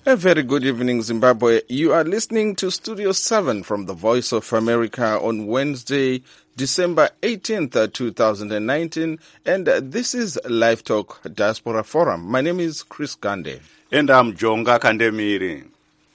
A very good evening, Zimbabwe. You are listening to Studio 7 from the Voice of America on Wednesday, December 18th, 2019, and this is Live Talk Diaspora Forum. My name is Chris Gande. And I'm Jonga Kandemiri.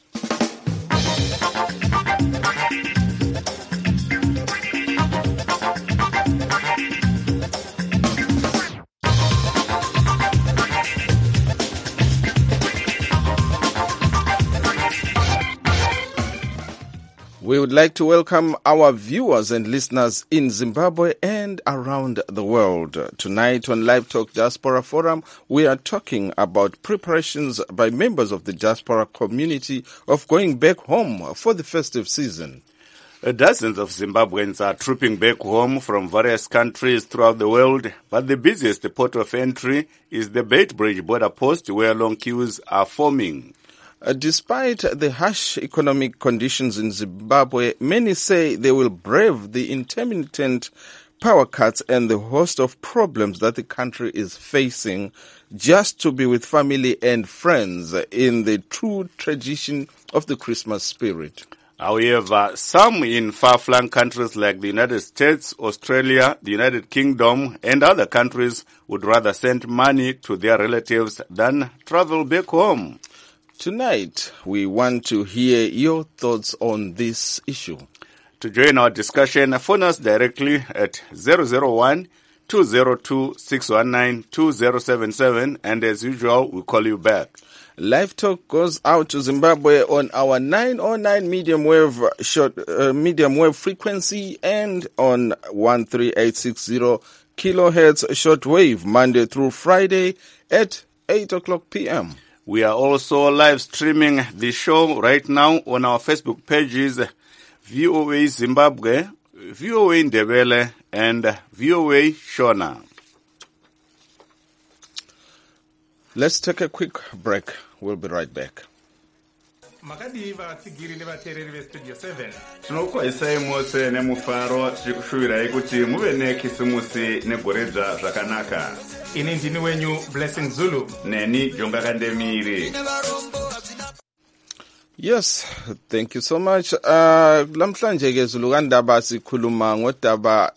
We would like to welcome our viewers and listeners in Zimbabwe and around the world. Tonight on Live Talk Diaspora Forum, we are talking about preparations by members of the diaspora community of going back home for the festive season. Dozens of Zimbabweans are trooping back home from various countries throughout the world, but the busiest port of entry is the Beitbridge border post, where long queues are forming. Despite the harsh economic conditions in Zimbabwe, many say they will brave the intermittent power cuts and the host of problems that the country is facing just to be with family and friends in the true tradition of the Christmas spirit. However, some in far-flung countries like the United States, Australia, the United Kingdom, and other countries would rather send money to their relatives than travel back home. Tonight, we want to hear your thoughts on this issue. To join our discussion, phone us directly at 001-202-619-2077, and as usual, we'll call you back. Live Talk goes out to Zimbabwe on our 909 medium wave frequency and on 13860 kilohertz shortwave Monday through Friday at 8 o'clock p.m. We are also live streaming the show right now on our Facebook pages, VOA Zimbabwe, VOA Ndebele, and VOA Shona. Let's take a quick break. We'll be right back. Makadiva tsigiri nevateereri vestudio 7 tinokuisai mose nemufaro tichikushuvirai kuti muve nekisimusi negoredza zvakanaka. Ini ndini wenyu Blessing Zulu neni Jonga Kandemiri. Yes, thank you so much. Lamhlanje ke Zulu kandaba sikhuluma ngodaba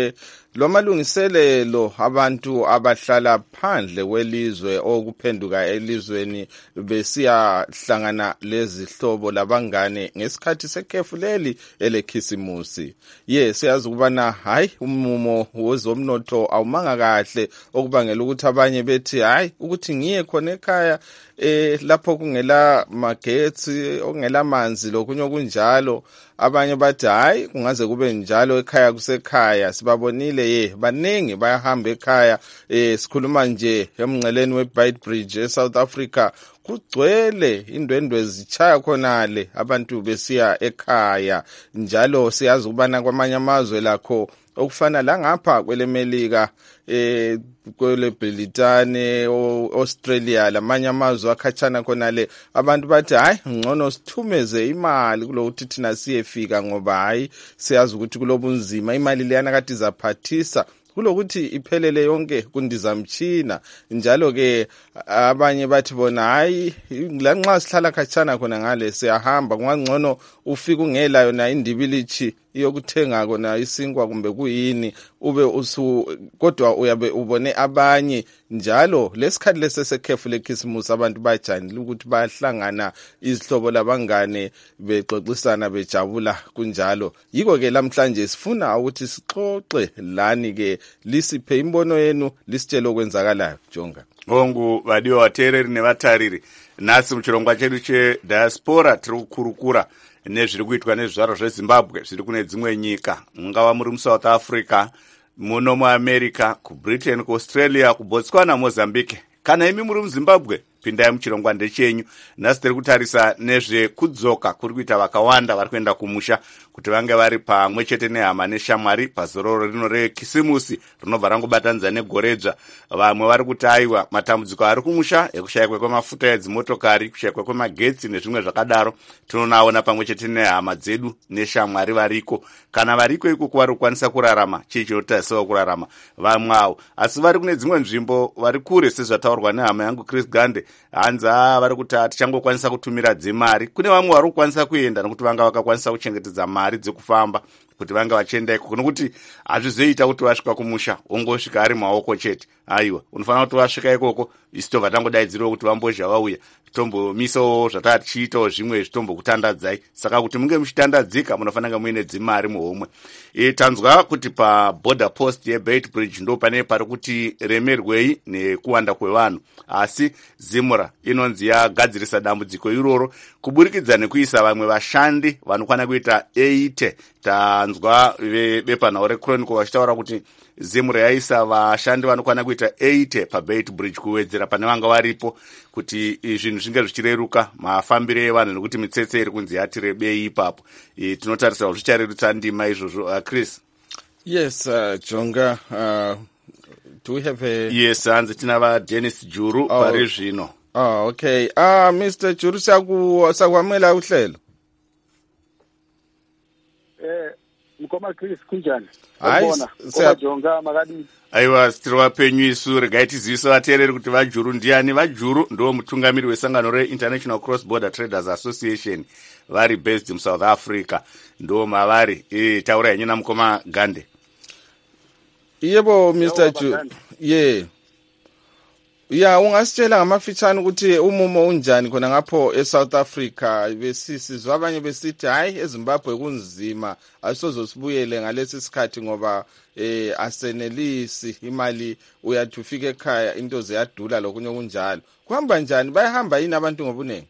lwamalungiselelo abantu abahlala phandle kwelizwe okuphenduka elizweni besiyahlangana lezi hlobo labangane ngesikhathi sekhefu leli elekhisimusi. Siyazi ukubana hayi umumo wezomnotho awumanga kahle okubangela ukuthi abanye bethi hayi ukuthi ngiye khona ekhaya lapho kungela magetsi okungela manzi lokunye okunjalo. Abanye bathi hayi kungaze kube njalo ekhaya kusekhaya. Sibabonile baningi bayahamba ekhaya. Sikhuluma nje emngceleni weBeitbridge eSouth Africa kugcwele indwendwe ezichaya khonale abantu besiya ekhaya. Njalo siyazi ukubana kwamanye amazwe lakho okufana la ngapha kwelemelika kwele Britane Australia lamanye amazwe akhatshana khonale abantu bathi hayi ngcono sithumeze imali kulokuthi thina siyefika ngoba hayi siyazi ukuthi kulobunzima imali leyana kade izaphathisa kulokuthi iphelele yonke kundizamtshina. Njalo ke abanye bathi bona hayi lanxa sihlala khatshana khona ngale siyahamba kungangcono ufika ungela yona indibilichi yokuthenga kona isinkwa kumbe kuyini ube kodwa uyabe ubone abanye. Njalo lesikhathi lesesekhefu lekhisimusi abantu bajanile ukuthi bayahlangana izihlobo labangane bexoxisana bejabula kunjalo. Yiko ke lamhlanje sifuna ukuthi sixoxe lani ke lisiphe imbono yenu lisitshele okwenzakalayo. Jonga Hongu vadiwa vateereri nevatariri, nasi muchirongwa chedu chediaspora tiri kukurukura nezviri kuitwa nezvizvaro zveZimbabwe zviri kune dzimwe nyika, mungava muri muSouth Africa, muno muAmerica, kuBritain, kuAustralia, kuBotswana, Mozambique. Kana imi muri muZimbabwe, pindai muchirongwa ndechenyu. Nasi tiri kutarisa nezvekudzoka kuri kuita vakawanda vari kuenda kumusha kuti vange vari pamwe chete nehama neshamwari pazororo rino rekisimusi rinobva rangobatanidza negoredzva. Vamwe vari kuti aiwa matambudziko ari kumusha ekushayikwa kwemafuta edzimotokari, kushayikwa kwemagetsi nezvimwe zvakadaro tinonaona pamwe chete nehama dzedu neshamwari variko. Kana variko ikoko vari kukwanisa kurarama chii chinotarisirwa kurarama vamwe avo, asi vari kune dzimwe nzvimbo vari kure sezvataurwa nehama yangu Chris Gande hanza vari kuti tichangokwanisa kutumira dzemari. Kune vamwe vari kukwanisa kuenda nokuti vanga vakakwanisa kuchengetedza mari dzekufamba kuti vanga vachienda iko, nokuti hazvizoita kuti vasvika kumusha ongosvika ari maoko chete. Aiwa, unofanira kuti vasvika ikoko isu tobva tangodaidzirawo kuti vambozha vauya tombomisawo zvatatichiitawo zvimwe zvitombokutandadzai. Saka kuti munge muchitandadzika munofanira muine dzimari muhomwe. Tanzwa kuti paborder post yeBeit Bridge ndo pane pari kuti remerwei nekuwanda kwevanhu, asi Zimura inonzi yagadzirisa dambudziko iroro kuburikidza nekuisa vamwe vashandi vanokwana kuita 80. Tanzwa bepanhau reChronicle vachitaura kuti Zimura yaisa vashandi vanokwana kuita 80 paBeit Bridge kuwedzera pane vanga varipo kuti zvinhu zvinge zvichireruka mafambiro evanhu nekuti mitsetse iri kunzi yati rebei ipapo. Tinotarisa kuti zvicharerutsa ndima izvozvo. Chris? Yes, Jonga, do we have a... Yes, hanzi tina vaDennis Juru pari zvino. Okay. Mr. Juru, sakwamela uhlelo. Mkoma Chris kunjani? Hayi, Jonga makadi. Aiwa, tiri vapenyu isu, regai tizivise vateereri kuti vaJuru ndiani. vaJuru ndo mutungamiri wesangano reInternational Cross Border Traders Association, vari based in South Africa. Ndo mavari. Taura yenyu namukoma Gande. Yebo Mr. Juru. Yeah, ungasitshela ngamafitshane ukuthi umumo unjani khona ngapho eSouth Africa. Besizwa abanye besithi hayi eZimbabwe kunzima, asizosibuyele ngalesi sikhathi ngoba asenelisi imali, uyathi ufike ekhaya into ziyadula lokunye kunjalo. Kuhamba njani? Bayahamba yini abantu ngobunengi?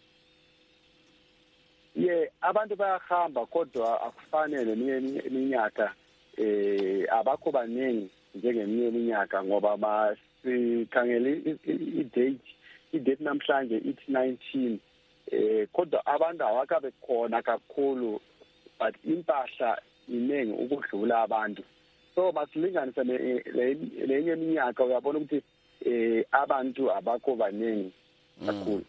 Abantu bayahamba kodwa akufanele neminye iminyaka abakho baningi njengeminye iminyaka ngoba sikhangele i-date namhlanje ithi 19, kodwa abantu awakabe khona kakhulu, but impahla iningi ukudlula abantu. So masilinganisa lenye iminyaka uyabona ukuthi abantu abakho baningi kakhulu.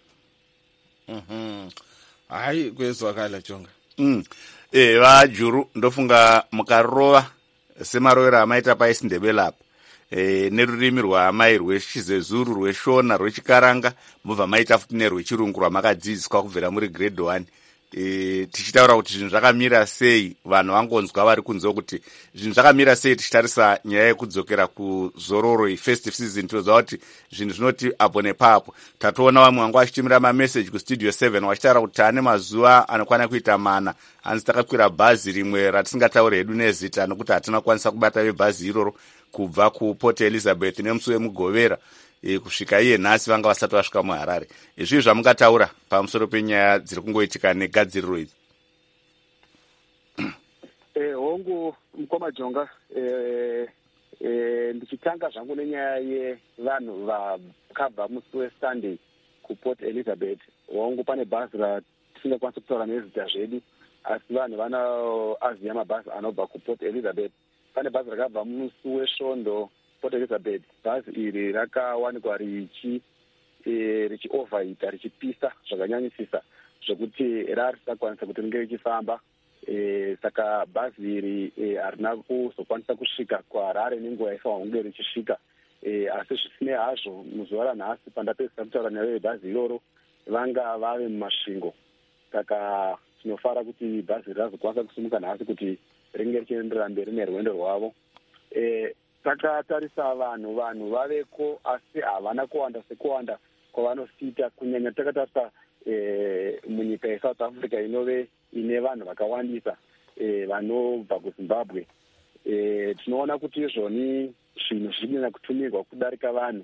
Hayi kwezwakala Jonga. vaJuru ndofunga mukarova semarovero amaita paisindebele apa, nerurimi rwaamai rwechizezuru, rweshona, rwechikaranga, mubva maita futi nerwechirungu rwamakadzidziswa kubvira muri grade 1. Tichitaura kuti zvinhu zvakamira sei, vanhu vangonzwa vari kunzewo kuti zvinhu zvakamira sei. Tichitarisa nyaya yekudzokera kuzororo festive season, tinoziva kuti zvinhu zvinoti apo nepapo. Tatoona vamwe vanga vachitumira mameseji kustudio 7 vachitaura kuti ane mazuva anokwana kuita 4 hanzi takakwira bhazi rimwe ratisingataure hedu nezita nokuti hatina kukwanisa kubata vebhazi iroro kubva kuPort Elizabeth nemusi wemugovera kusvika iye nhasi vanga vasati vasvika muHarare. Izvi zvamungataura pamusoro penyaya dziri kungoitika negadziriro idzi? Hongu mukoma Jonga, ndichitanga zvangu nenyaya yevanhu vakabva musi weSunday kuPort Elizabeth. Hongu pane bhazi ratisingakwanisa kutaura nezita zvedu, asi vanhu vanoaziva mabhazi anobva kuPort Elizabeth. Pane bhazi rakabva musi weSvondo Port Elizabeth. Bhazi iri rakawanikwa richi-overheata, richipisa zvakanyanyisisa zvokuti risakwanisa kuti ringe richifamba. Saka bhazi iri harina kuzokwanisa kusvika kuHarare nenguva yaifanirwa kunge richisvika. Asi zvisinei hazvo, muzuva ranhasi pandapedzisa kutaura nevebhazi iroro vanga vave mumasvingo. Saka tinofara kuti bhazi razokwanisa kusumuka nhasi kuti ringe richienderera mberi nerwendo rwavo. Takatarisa vanhu vaveko, asi havana kuwanda sekuwanda kwavanosita, kunyanya takatarisa munyika yeSouth Africa inove ine vanhu vakawandisa vanobva kuZimbabwe. Tinoona kuti izvoni zvinhu zvinonyanya kutumirwa kudarika vanhu.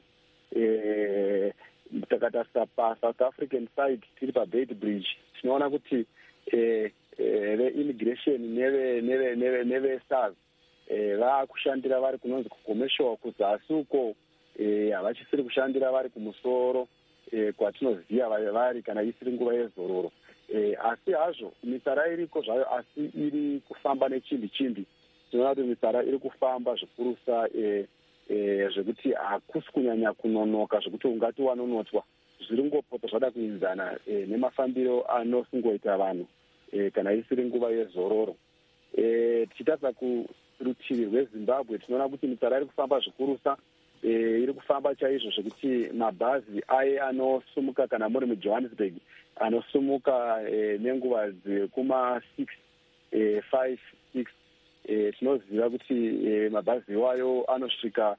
Takatarisa paSouth African side tiri paBeit Bridge, tinoona kuti ve-immigration neve-SARS vakushandira vari kunonzi kukomeshowa kuzasi uko, havachisiri kushandira vari kumusoro kwatinoziva vari kana isiri nguva yezororo. Asi hazvo mitsara iriko zvayo, asi iri kufamba nechimbi-chimbi. Tinoona kuti mitsara iri kufamba zvikurusa zvekuti hakusi kunyanya kunonoka zvekuti ungati wanonotwa. Zviri ngopota zvada kuinzana nemafambiro anosingoita vanhu kana isiri nguva yezororo. Tichitarisa kurutivi rweZimbabwe tinoona kuti mitsara iri kufamba zvikurusa iri kufamba chaizvo zvekuti mabhazi aye anosumuka kana muri mujohannesburg anosumuka nenguva dzekuma6 5 6 tinoziva kuti mabhazi iwayo anosvika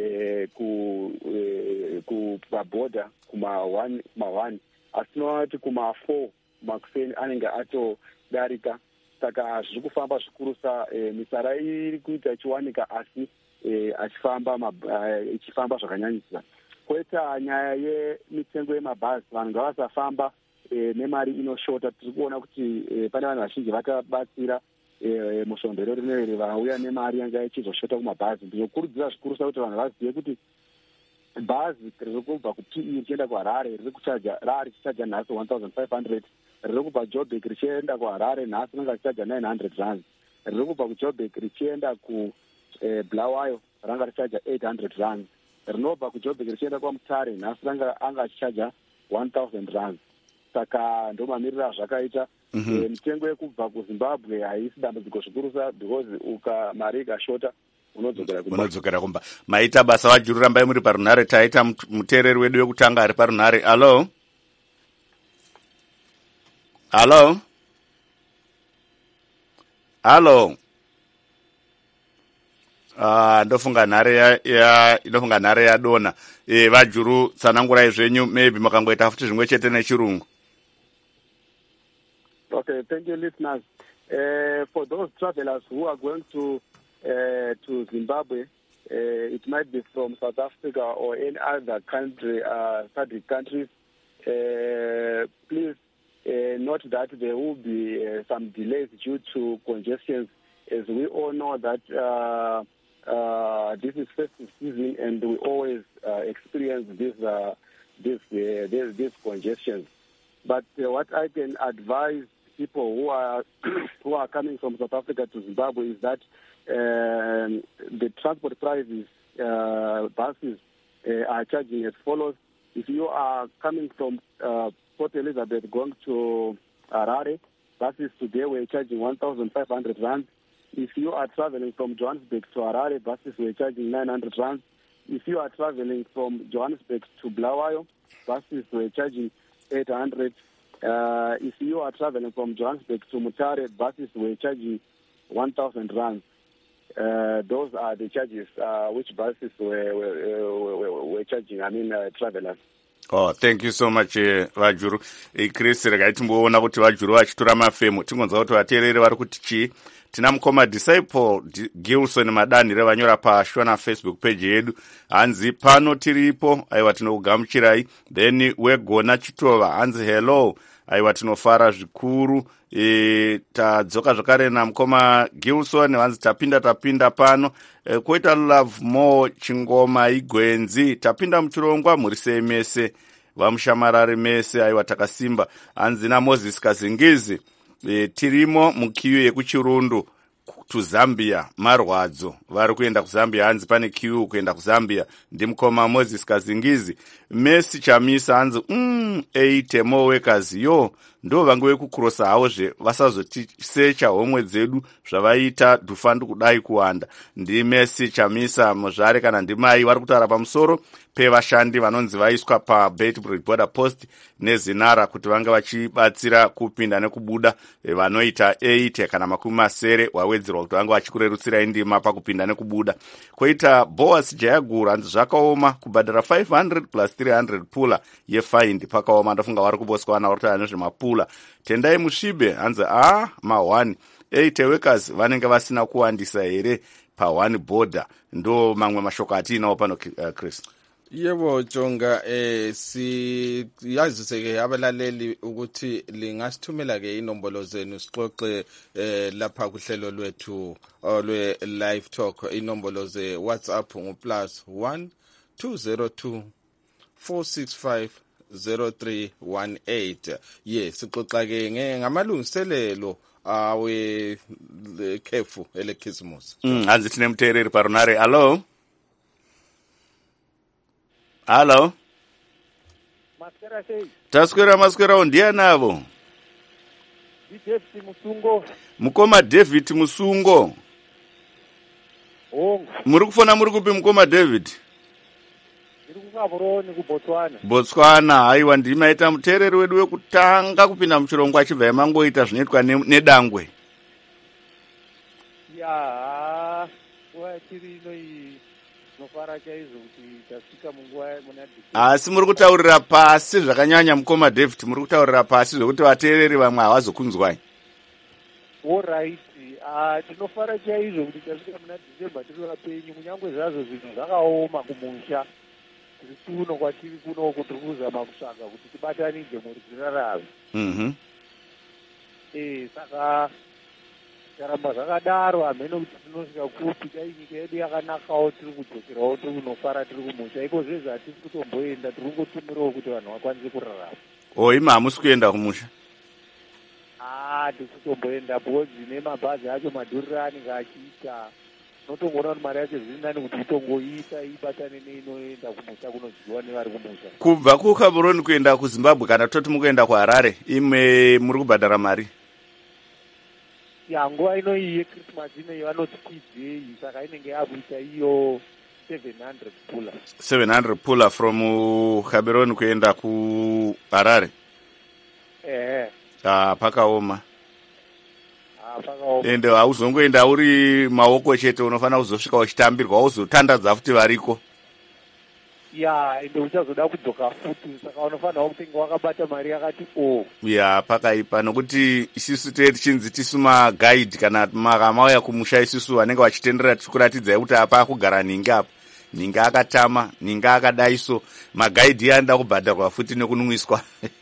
kumabhodha kuma1 asi tinoona kuti kuma4 makuseni anenge atodarika. Saka zviri kufamba zvikurusa misara iri kuita ichiwanika asi ichifamba zvakanyanyisa. Koita nyaya yemitengo yemabhazi, vanhu ngavasafamba nemari inoshota. Tiri kuona kuti pane vanhu vazhinji vakabatsira musvombero rineri vauya nemari yanga ichizoshota kumabhazi. Ndinokurudzira zvikurusa kuti vanhu vazive kuti bhazi riri kubva kuPE richienda kuHarare riri richichaja nhasi 1500, riri kubva Joburg richienda kuHarare nhasi rinenge richichaja 900 rand, riri kubva kuJoburg richienda kuBulawayo ranga richichaja 800 rand, rinobva kuJoburg richienda kwaMutare nhasi anga achichaja 1000 rand. Saka ndo mamiriro azvakaita. Mitengo yekubva kuZimbabwe haisi dambudziko zvikuru because mari ikashota unodzokera kumba. Maita basa Vajuru, rambai muri parunhare. Taita muteereri wedu wekutanga ari parunhare. Alo, ndofunga nhare yadona. Vajuru, tsanangurai zvenyu, maybe makangoita futi zvimwe chete nechirungu. Okay, thank you, listeners. For those travelers who are going to Zimbabwe, it might be from South Africa or any other country, SADC countries. Please note that there will be some delays due to congestions, as we all know that this is festive season and we always experience these congestions. But what I can advise people who are coming from South Africa to Zimbabwe is that the transport prices, buses are charging as follows. If you are coming from Port Elizabeth going to Harare, buses today were charging 1,500 rand. If you are traveling from Johannesburg to Harare, buses were charging 900 rand. If you are traveling from Johannesburg to Bulawayo, buses were charging 800. If you are traveling from Johannesburg to Mutare, buses were charging 1,000 rand. Those are the charges which buses were charging, travelers. Oh, thank you so much, Vajuru. Chris, regai timboona kuti Vajuru vachitora mafemo. Tingonzwa kuti vateereri vari kuti chii. Tina mukoma Disciple Gilson Madanhire vanyora paShona Facebook page yedu. Hanzi pano tiripo, aiwa tinokugamuchirai. Then Wegona Chitova, hanzi hello, aiwa tinofara zvikuru. Tadzoka zvakare namukoma Gilson, hanzi tapinda pano. Koita Love More Chingoma Igwenzi, tapinda muchirongwa murise mese. Vamushamarari mese, aiwa takasimba. Hanzi na Moses Kazingizi. Tirimo mukiyu yekuchirundu kuZambia marwadzo vari kuenda kuZambia. Hanzi pane kiyu kuenda kuZambia. Ndimukoma Moses Kazingizi. Messi Chamisa hanzi eitemo wekazi yo ndo vangu vekukurosa hawozve vasazotisecha homwe dzedu zvavaita dhufandu kudai kuwanda. Ndi Messi Chamisa muzvare kana ndimai vari kutaura pamusoro pevashandi vanonzi vaiswa paBeit Border Post neZinara kuti vanga vachibatsira kupinda nekubuda vanoita 8 kana 70 wawedzerwa kuti vanga vachikurerutsirai ndima pakupinda nekubuda. Koita Boas Jayagura hanzi zvakaoma kubhadhara 500 plus 300 pula yefaindi pakaoma. Ndafunga vari kuboswana vari kutaura nezvemapula. Tendai Musvibe hanzi ma1 8 workers vanenge vasina kuwandisa here pa1 border. Ndo mamwe mashoko atinawo pano, Chris. Yebo Jonga, siyaziseke abalaleli ukuthi lingasithumela ke inombolo zenu sixoxe lapha kuhlelo lwethu olwe live talk. Inombolo ze WhatsApp +1 202 465 0318. Yes, sixoxa ke ngamalungiselelo awe khefu elekhisimusi. Hanzi tine muteereri parunhare. Hello. Taswera ndianavo. David Musungo. Mukoma David Musungo. Oh. Muri kufona muri kupi mukoma David? kuGaborone kuBotswana. Botswana, haiwa ndimaita muteereri wedu wekutanga kupinda muchirongwa achibva yamangoita zvinoitwa nedangwe. Ya, nguva tiri ino iyi tinofara chaizvo kuti tasvika munguva muna December. Asi muri kutaurira pasi zvakanyanya mukoma David, muri kutaurira pasi zvokuti vateereri vamwe havazokunzwai. Alright, tinofara chaizvo kuti tasvika muna December tiri vapenyu, kunyange zvazvo zvinhu zvakaoma kumusha. Tiri kuno kwatiri kuno tiri kuzama kutsvaga kuti tibatanidze mhuri dzirarame. Saka karamba zvakadaro hameno kuti tinosvika kupi dai nyika yedu yakanakawo tiri kudzokerawo tiri kunofara tiri kumusha. Iko zvezvo hatisi kutomboenda, tiri kungotumirawo kuti vanhu vakwanise kurarama. Imi hamusi kuenda kumusha? Tiri kutomboenda bhodzi nemabhazi acho madhuriro anenge achiita. Unotongoona kuti mari yacho zviri nani kuti utongoiita ibatane neinoenda kumusha kunodyiwa nevari kumusha. Kubva kuGaborone kuenda kuZimbabwe kana toti mukuenda kuHarare, imwe muri kubhadhara mari? Nguva ino iyi yeChristmas ino vanoti kwidzeyi, saka inenge yakuita iyo 700 pula. 700 pula from Gaborone kuenda kuHarare. Pakaoma. Ende hauzongoenda uri maoko chete, unofanira kuzosvika uchitambirwa, uzotandadza futi variko. Ende uchazoda kudzoka futi, saka unofanira kutenga wakabata mari yakati pakaipa, nokuti isusu tichinzi tisu magaidhi kana makamauya kumusha isusu vanenge vachitenderera tichikuratidzai kuti apa kugara nhingi apa. Ninga akatama, ninga akadaiso, magaidhi anoda kubhadharwa futi nekunumwiswa.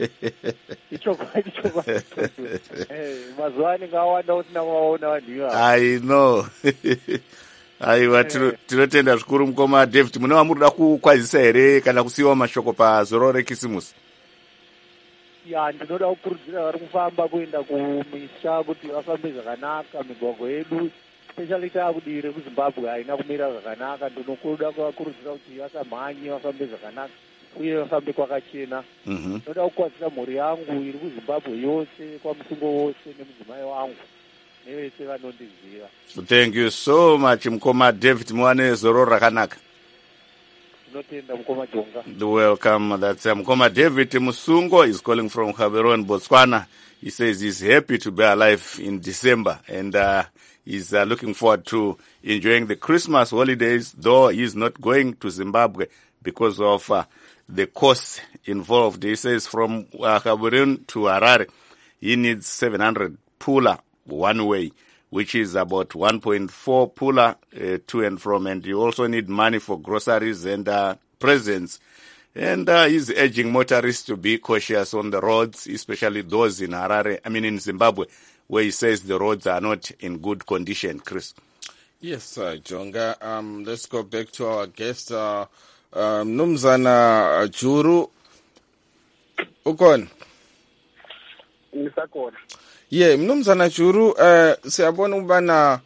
Mazuva anenge awanda usina kuvaona vanhu ivavo. I know. Aiwa, tinotenda zvikuru mukoma David. Mune vamurida kukwazisa here kana kusiyiwa mashoko pazoro rekisimusi? Ndinoda kukurudzira vari kufamba kuenda kumisha kuti vafambe zvakanaka. Migwagwa yedu especially taakudii rekuZimbabwe haina kumira zvakanaka. Ndinokuda kuvakurudzira kuti vasamhanye, vafambe zvakanaka uye vafambe kwakachena. Ndinoda kukwazisa mhuri yangu iri kuZimbabwe yose, kwamusungo wose nemudzimai wangu nevese vanondiziva. Thank you so much mukoma David, muwane zoro rakanaka. Tinotenda mukoma Jonga. Welcome. That's mukoma David Musungo is calling from Gaborone, Botswana. He says he's happy to be alive in December and he's looking forward to enjoying the Christmas holidays, though he's not going to Zimbabwe because of the costs involved. He says from Gaborone to Harare, he needs 700 pula one way, which is about 1.4 pula to and from. And you also need money for groceries and presents. And he's urging motorists to be cautious on the roads, especially those in in Zimbabwe, where he says the roads are not in good condition. Chris. Yes, Jonga. Let's go back to our guest, Mnumzana Juru. Ukon. Nisakona. Mnumzana Juru, siyabona ubana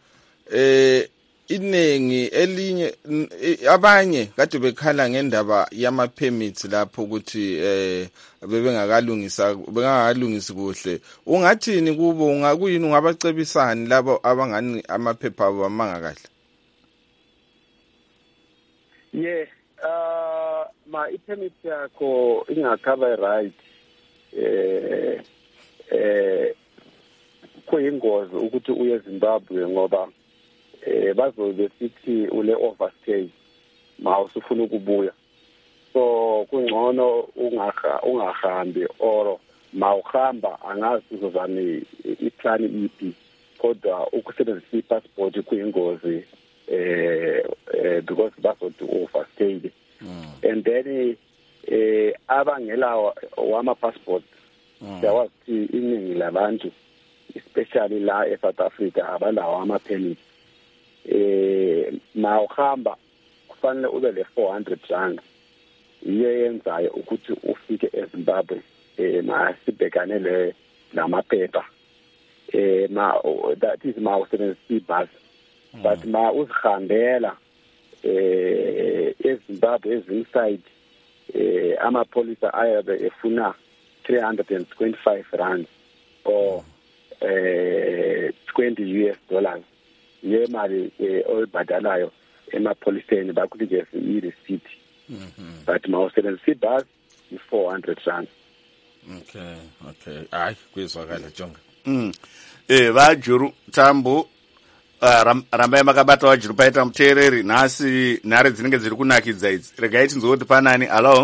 iningi elinye abanye kade bekhala ngendaba yama permits lapho ukuthi bengakalungisi kuhle. Ungathini kubo, ungakuyini, ungabacebisani labo abangani amaphepha abo amanga kahle? I-permit yakho ingakhava right kuyingozi ukuthi uye eZimbabwe ngoba bazobe sithi ule overstay ma usufuna ukubuya, so kungcono ungahambi oro ma uhamba angazi uzozani iplan ipi, kodwa ukusebenzisa ipassport kuyingozi because bazothi overstay. And then abangela wama passport yawathi iningi labantu especially la eSouth Africa abalawo ama-permit. Ma uhamba kufanele ube le 400 rand yiyo yenzayo ukuthi ufike eZimbabwe ma sibhekane namaphepha that is ma usebenzisa ibhasi. But ma uzihambela eZimbabwe ezinside amapolisa ayabe efuna 325 rand or $20 yemali oyibhadalayo emapoliseni bakunikeza i-receipt but mawusebenzisa ibhasi is 400 rand. Okay hayi kwizwakala jonga. Vajuru Tambo rambai makabata vajuru paita muteereri nhasi nhare dzinenge dziri kunakidza idzi. Regai tinzoti panani.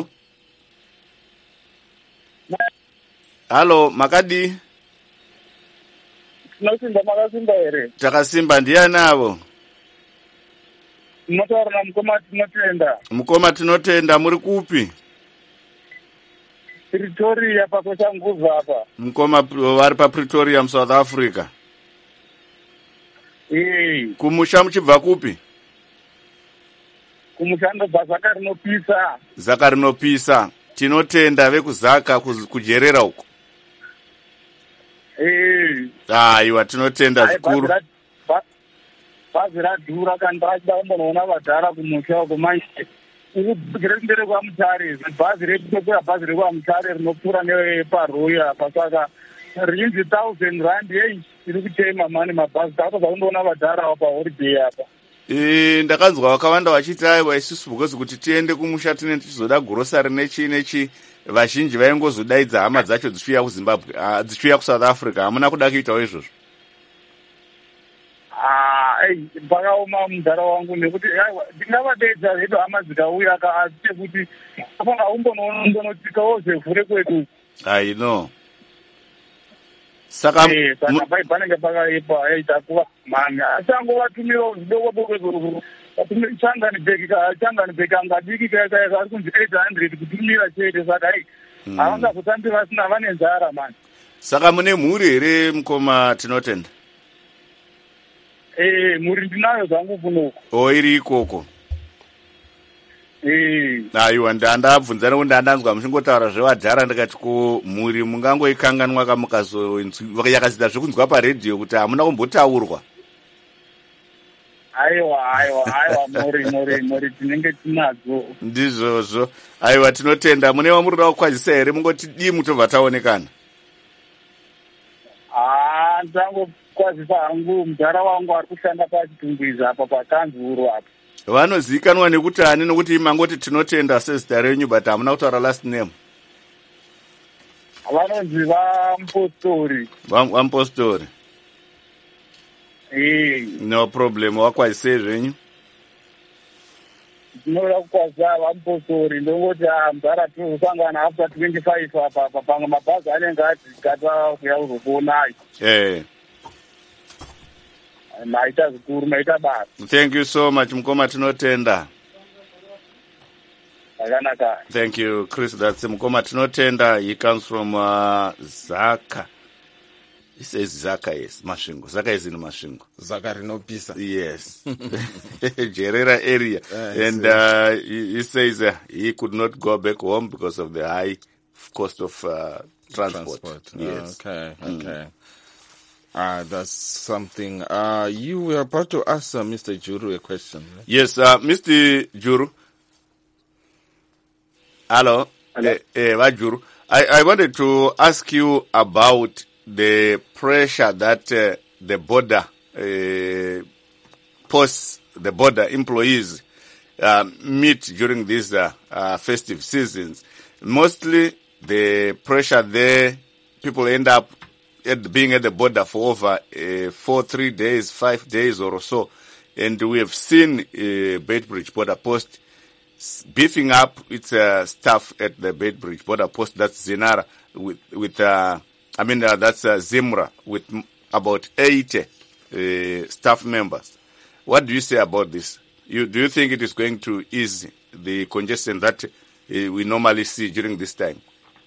Halo makadi? Tinosimba makasimba here. Takasimba. Ndiani avo? Unotaura namukoma Tinotenda. Mukoma Tinotenda, muri kupi? Pretoria pakwesha nguva apa. Mukoma vari paPretoria South Africa. Kumusha muchibva kupi? Kumusha ndobva Zaka rinopisa. Zaka rinopisa. Tinotenda vekuzaka kujerera uko. Aiwa Tinotenda zvikuru. Bhazi radhura kandi rachida kumbonoona vadhara kumusha uko manje. Ukubvira mbere kwaMutare, bhazi rekutokwira bhazi rekwaMutare rinopfuura nepaRoya pasaka rinzi 1000 rand iri kutema mani mabhazi takutoza kundoona vadhara paholiday apa. Ndakanzwa vakawanda vachiti aiwa isusu because kuti tiende kumusha tinenge tichizoda grocery nechi vazhinji vaingozodaidza hama dzacho dzichiuya kuZimbabwe dzichiuya kuSouth Africa. Hamuna kuda kuitawo izvozvo? Pakaoma mudhara wangu nekuti ndingavadeedza hedu hama dzikauya asi kuti apana umbonotsikawo zvevhure kwedu. I know. Saka panenge pakaipa takuva mani asangovatumirawo zvidoko Changanibek angadiki ari kunzi 800 kutumira chete saka havangazotambi vasina vane nzara mani. Saka mune mhuri here mukoma Tinotenda? Muri ndinayo zangu kunoko. Iri ikoko. Aiwa ndandabvunza nekuti ndandanzwa muchingotaura zvevadhara ndikati ko mhuri mungangoikanganwa yakazida zvekunzwa paredhiyo kuti hamuna kumbotaurwa. Aiwa muri tinenge tinadzo. Ndizvozvo. Aiwa Tinotenda, mune wamurida kukwazisa here mungoti dii mutobva taonekana? Ndangokwazisa hangu mudhara wangu ari kushanda pachitumbwiza apa pakanzuro apa. Vanozivikanwa nekuti ani nokuti mangoti Tinotenda sezita renyu but hamuna kutaura last name? Vanonzi vaMupostori. VaMupostori. No problem. Wakwazise zvenyu? Ndinoda kukwazisa vaMupostori ndongoti mudhara tinozosangana after 25 apa pamwe mabhazi anenge adzikata kuya kuzokuonai. Maita zvikuru, maita basa. Thank you so much mukoma Tinotenda. Akanaka. Thank you Chris. That's mukoma Tinotenda. He comes from Zaka. He says Zaka is Masvingo. Zaka is in Masvingo. Zaka rinopisa. Yes. Jerera area. And he says he could not go back home because of the high cost of transport. Yes. Okay. That's something. You were about to ask Mr. Juru a question. Right? Yes, Mr. Juru. Hello. Juru. I wanted to ask you about the pressure that the border posts, the border employees meet during these festive seasons. Mostly the pressure there, people end up being at the border for over 3 days, 5 days or so. And we have seen Beitbridge border post beefing up its staff at the Beitbridge border post. That's Zinara that's Zimra with about 80 staff members. What do you say about this? Do you think it is going to ease the congestion that we normally see during this time?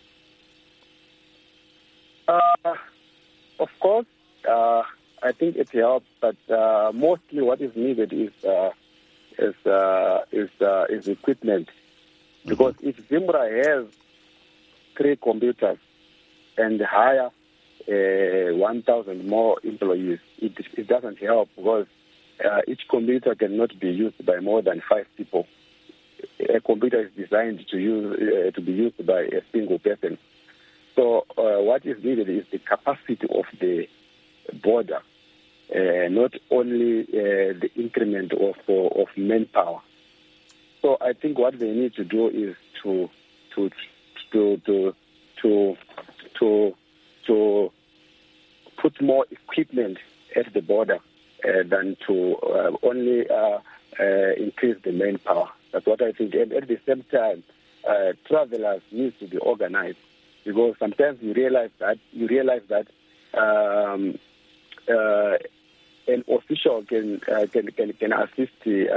Of course, I think it helps, but mostly what is needed is equipment. Because if Zimbra has 3 computers and hire 1,000 more employees, it doesn't help because each computer cannot be used by more than 5 people. A computer is designed to be used by a single person. So what is needed is the capacity of the border, not only the increment of manpower. So I think what they need to do is to put more equipment at the border than to only increase the manpower. That's what I think. And at the same time, travelers need to be organized, because sometimes you realize that an official can assist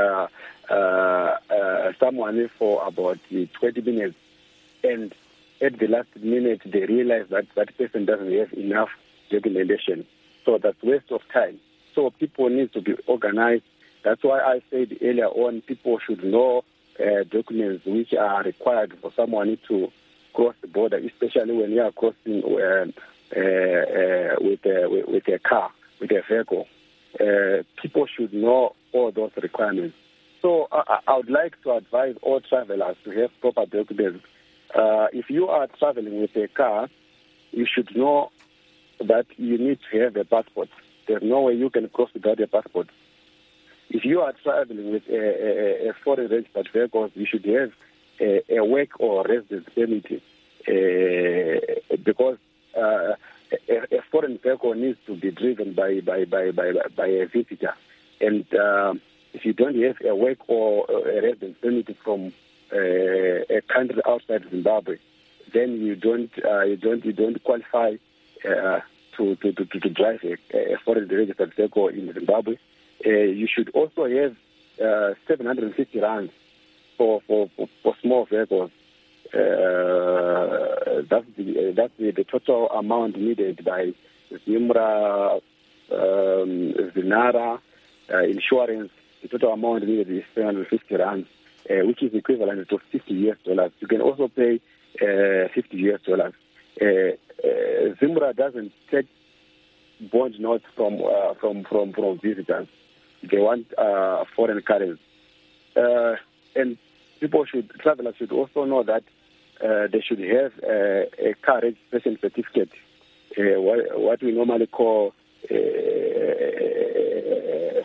someone for about 20 minutes, and at the last minute they realize that that person doesn't have enough documentation. So that's waste of time. So people need to be organized. That's why I said earlier on, people should know documents which are required for someone to cross the border, especially when you are crossing with a car, with a vehicle. People should know all those requirements. So I would like to advise all travelers to have proper documents. If you are traveling with a car, you should know that you need to have a passport. There's no way you can cross without a passport. If you are traveling with a foreign registered vehicle, you should have a work or residence permit, because a foreign vehicle needs to be driven by a visitor. And if you don't have a work or a residence permit from a country outside Zimbabwe, then you don't qualify to drive a foreign registered vehicle in Zimbabwe. You should also have 750 rands for small vehicles. That's the total amount needed by ZIMRA, Zinara, insurance. The total amount needed is 750 rands, which is equivalent to $50. You can also pay $50. ZIMRA doesn't take bond notes from visitors. They want foreign currency. And travelers should also know that they should have a car registration certificate, what we normally call a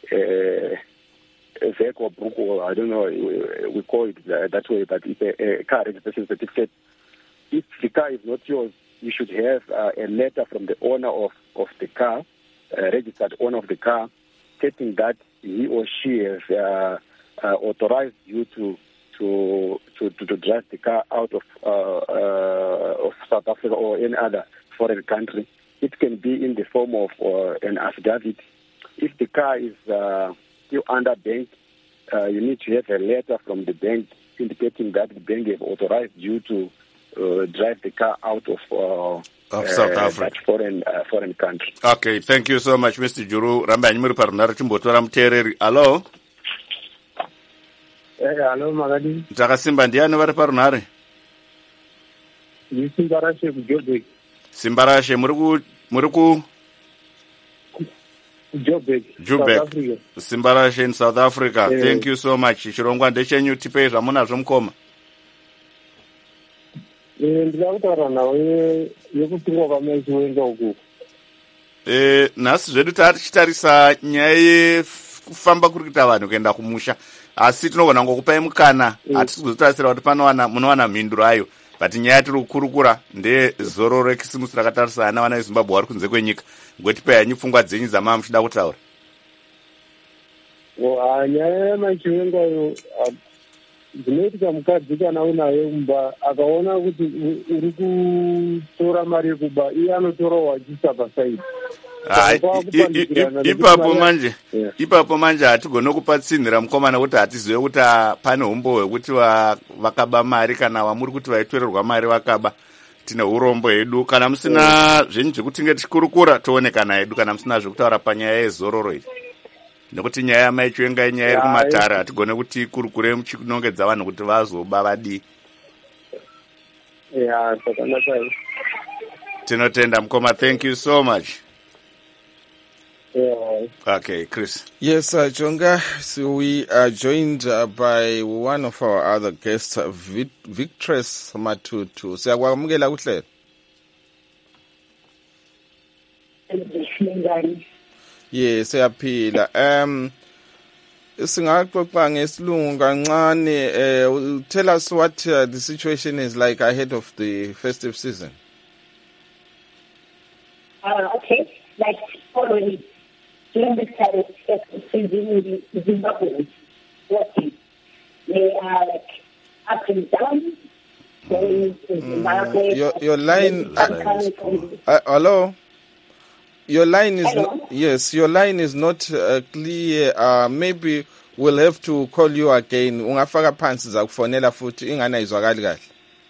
vehicle book, or I don't know, we call it that way, but it's a car registration certificate. If the car is not yours, you should have a letter from the owner of the car, registered owner of the car, stating that he or she has authorized you to drive the car out of South Africa or any other foreign country. It can be in the form of an affidavit. If the car is still under bank, you need to have a letter from the bank indicating that the bank has authorized you to drive the car out of South Africa, that foreign country. Okay, thank you so much, Mr. Juru. Rambanyi muri parunhare timbotora muteereri. Hello. Hello, Magadi. Takasimba ndiani vari parunhare? Simbarashe kuJoburg. Simbarashe muri ku Joburg, Joburg. South Africa. Simbarashe in South Africa. Thank you so much. Chirongwa ndechenyu, tipei zvamunazvo mukoma. Ndida kutaura nawe yekupingwa kwamai wenga uku. Nhasi zvedu tichitarisa nyaya yekufamba kuri kuita vanhu kuenda kumusha, asi tinogona ngokupai mukana. Hatisi kuzotarisira kuti munowana mhinduro ayo, but nyaya tiri kukurukura ndezororo rekisimusi rakatarisana navana vezimbabwe vari kunze kwenyika. Ngotipai hanyu pfungwa dzenyu dzamava muchida kutaura. Nyaya yamachiwengayo dzinoitika mukadzi kana unaye mumba akaona kuti uri kutora mari yekuba, iye anotorawo achiisa pasaidi. Ipapo manje hatigone kupatsinhira mukomana kuti hatizive kuti pane umbo hwekuti vakaba mari kana vamuri kuti vaitorerwa mari vakaba. Tine urombo hedu. Kana musina zvenyu zvekutinge tichikurukura toonekana hedu, kana musina zvekutaura panyaya yezororo iyi. Nekuti nyaya yamaichiwenga inyaya iri kumatare, hatigone kuti kurukure muchinongedza vanhu kuti vazoba vadii. Zvakanaka. Tinotenda mukoma. Thank you so much. Okay, Chris. Yes, Jonga. So we are joined by one of our other guests, Victress Matutu. Siyakwamukela kuhlelo. Yes, siyaphila. singaxoxa ngesilungu kancane. Tell us what the situation is like ahead of the festive season. Okay, like already during this time of festive season, the Zimbabweans working, they are like up and down. Your line. Hello. Your line is yes. Your line is not clear. Maybe we'll have to call you again. Ungafaka phansi zakufonela futhi ingana izwakali kahle.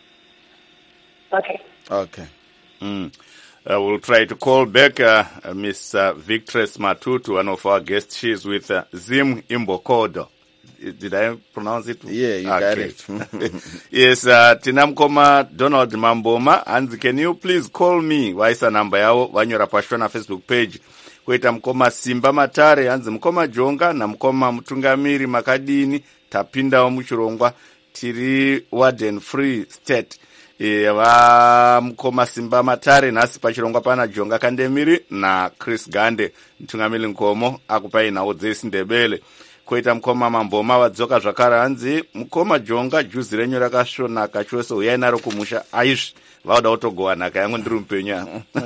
Okay. Okay. We'll try to call back Miss Victress Matutu, one of our guests. She's with Zim Imbokodo. Did I pronounce it? Yeah, you got it. Yes, Tinamkoma Donald Mamboma. And can you please call me? Waisa namba yao wanyora pashona Facebook page. Kweta mkoma Simba Matare, anzi mkoma Jonga, na mkoma Mtungamiri Makadini, Tapinda wa Muchurongwa, Tiri Warden Free State. Wa mkoma Simba Matare, nasi Pachurongwa pana Jonga Kandemiri, na Chris Gande, Mtungamiri Nkomo, akupai na Odzesi Ndebele. Kweta mkoma Mamboma wadzoka zvakara anzi mkoma Jonga juzi renyu rakasvonaka chose uyai naro kumusha aishi vauda kutogowanaka yangu ndiri mupenya.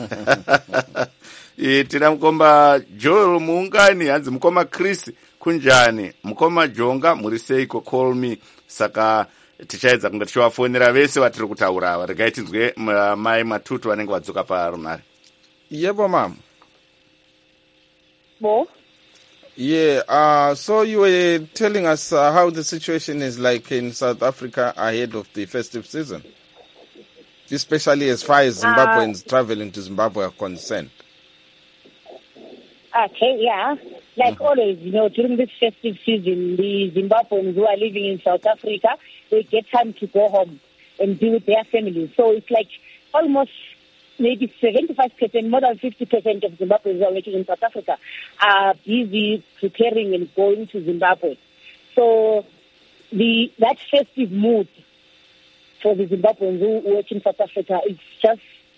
Tina mkoma Joel muungani anzi mkoma Chris kunjani mkoma Jonga muri seiko call me saka tichaedza kunge tichivafonera vese vatiri kutaura ava regai tinzwe mai Matutu vanenge vadzoka parunare. Yebo mama. More? Yeah, so you were telling us how the situation is like in South Africa ahead of the festive season, especially as far as Zimbabweans traveling to Zimbabwe are concerned. Okay, yeah. Like always, during this festive season, the Zimbabweans who are living in South Africa, they get time to go home and be with their families. So it's like almost maybe 75%, more than 50% of Zimbabweans who are working in South Africa are busy preparing and going to Zimbabwe. So that festive mood for the Zimbabweans who work in South Africa is just,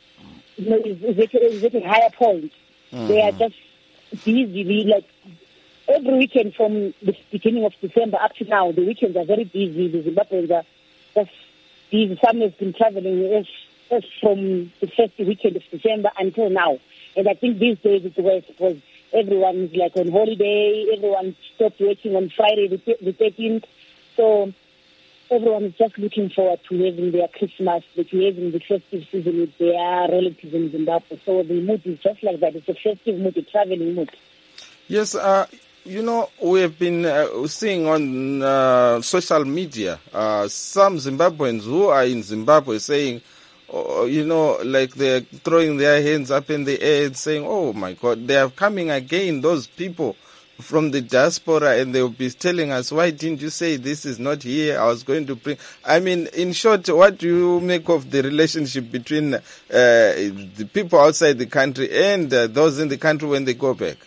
is at a higher point. They are just busy. Like every weekend from the beginning of December up to now, the weekends are very busy. The Zimbabweans are just busy. Some have been traveling from the first weekend of December until now. And I think these days it's worse because everyone's like on holiday, everyone stopped working on Friday the 13th. So everyone is just looking forward to having their Christmas, to having the festive season with their relatives in Zimbabwe. So the mood is just like that. It's a festive mood, a traveling mood. Yes, we have been seeing on social media some Zimbabweans who are in Zimbabwe saying, like they're throwing their hands up in the air and saying, oh my God, they are coming again, those people from the diaspora, and they'll be telling us, why didn't you say this is not here? I was going to bring... I mean, in short, what do you make of the relationship between the people outside the country and those in the country when they go back?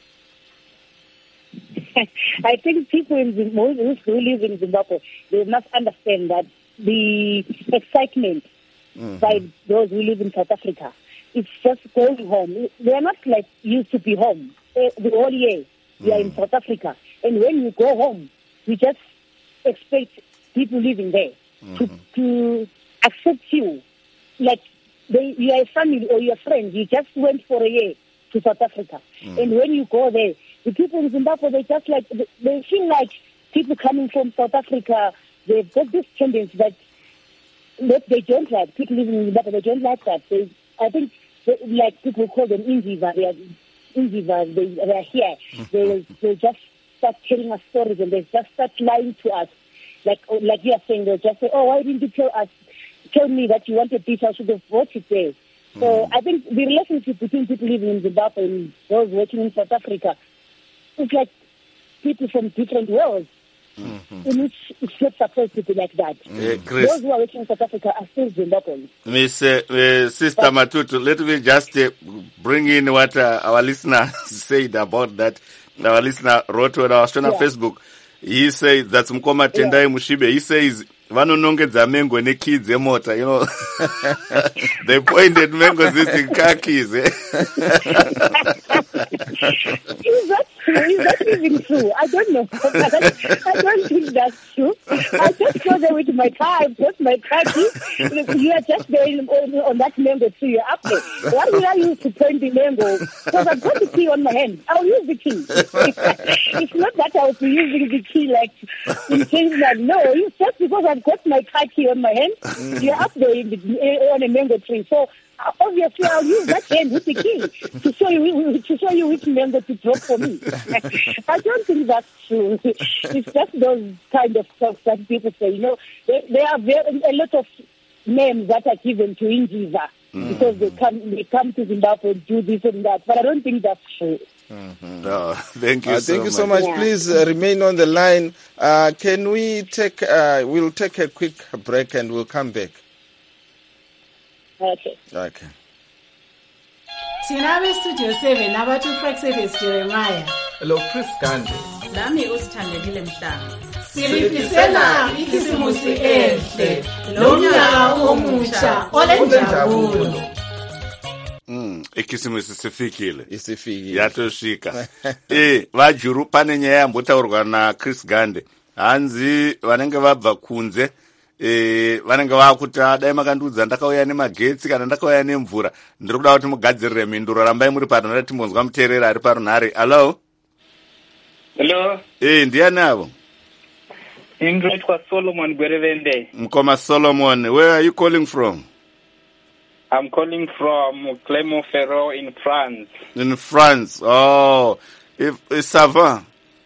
I think people who live in Zimbabwe, they must understand that the excitement by those who live in South Africa, it's just going home. They are not like used to be home the whole year. We are in South Africa. And when you go home, you just expect people living there to accept you. Like you are a family or your friends. You just went for a year to South Africa. And when you go there, the people in Zimbabwe, they just like, they feel like people coming from South Africa, they've got this tendency that they don't like. People living in Zimbabwe, they don't like that. I think, like people call them Inziva. They are here. They just start telling us stories and they just start lying to us. Like you are saying, they'll just say, oh, why didn't you tell me that you wanted this? I should have brought it there. So I think the relationship between people living in Zimbabwe and those working in South Africa is like people from different worlds. In which it's not supposed to be like that. Those who are working in South Africa are still Zimbabweans. Miss Sister Matutu, let me just bring in what our listener said about that. Our listener wrote on our Facebook. He says that's Mkoma Tendai Mushibe. He says vanonongedza mengo nekids emota, they pointed mangoes in khakis. Is that true? Is that even true? I don't know. I don't think that's true. I just go there with my car. I've got my car key. You are just there on that mango tree. You're up there. Why will I use to point the mango? Because I've got the key on my hand. I'll use the key. It's not that I will be using the key like intentionally. No, it's just because I've got my car key on my hand. You're up there on a mango tree. So obviously, I'll use that hand with the key to show you which mango to drop for me. I don't think that's true. It's just those kind of stuff that people say. You know, there are a lot of names that are given to Indiva because they come to Zimbabwe and do this and that. But I don't think that's true. No, thank you. Thank you so much. Yeah. Please remain on the line. Can we take? We'll take a quick break and we'll come back. Okay. Sinabe Studio 7 abathu Crack Service Jeremiah. Hello Chris Gandhi. Nami usithandekile Mhlanga. Silifisela ikhisimusi ehle. Lonyaka omusha olenjabulo. Ikhisimusi sifikile. Yatosvika. Vajuru pane nyaya yambotaurwa na Chris Gandhi. Hanzi vanenge vabva kunze vanenge vakuti dai makandudza ndakauya nemagetsi kana ndakauya nemvura ndiri kuda kuti mugadzirire mhinduro. Rambai muri pano ndati timbonzwa muteereri ari parunhare. Hello. Ndiani avo? Ndinoitwa Solomon Gwerevende. Mkoma Solomon, where are you calling from? I'm calling from Clermont-Ferrand in France. In France. Oh, ça va?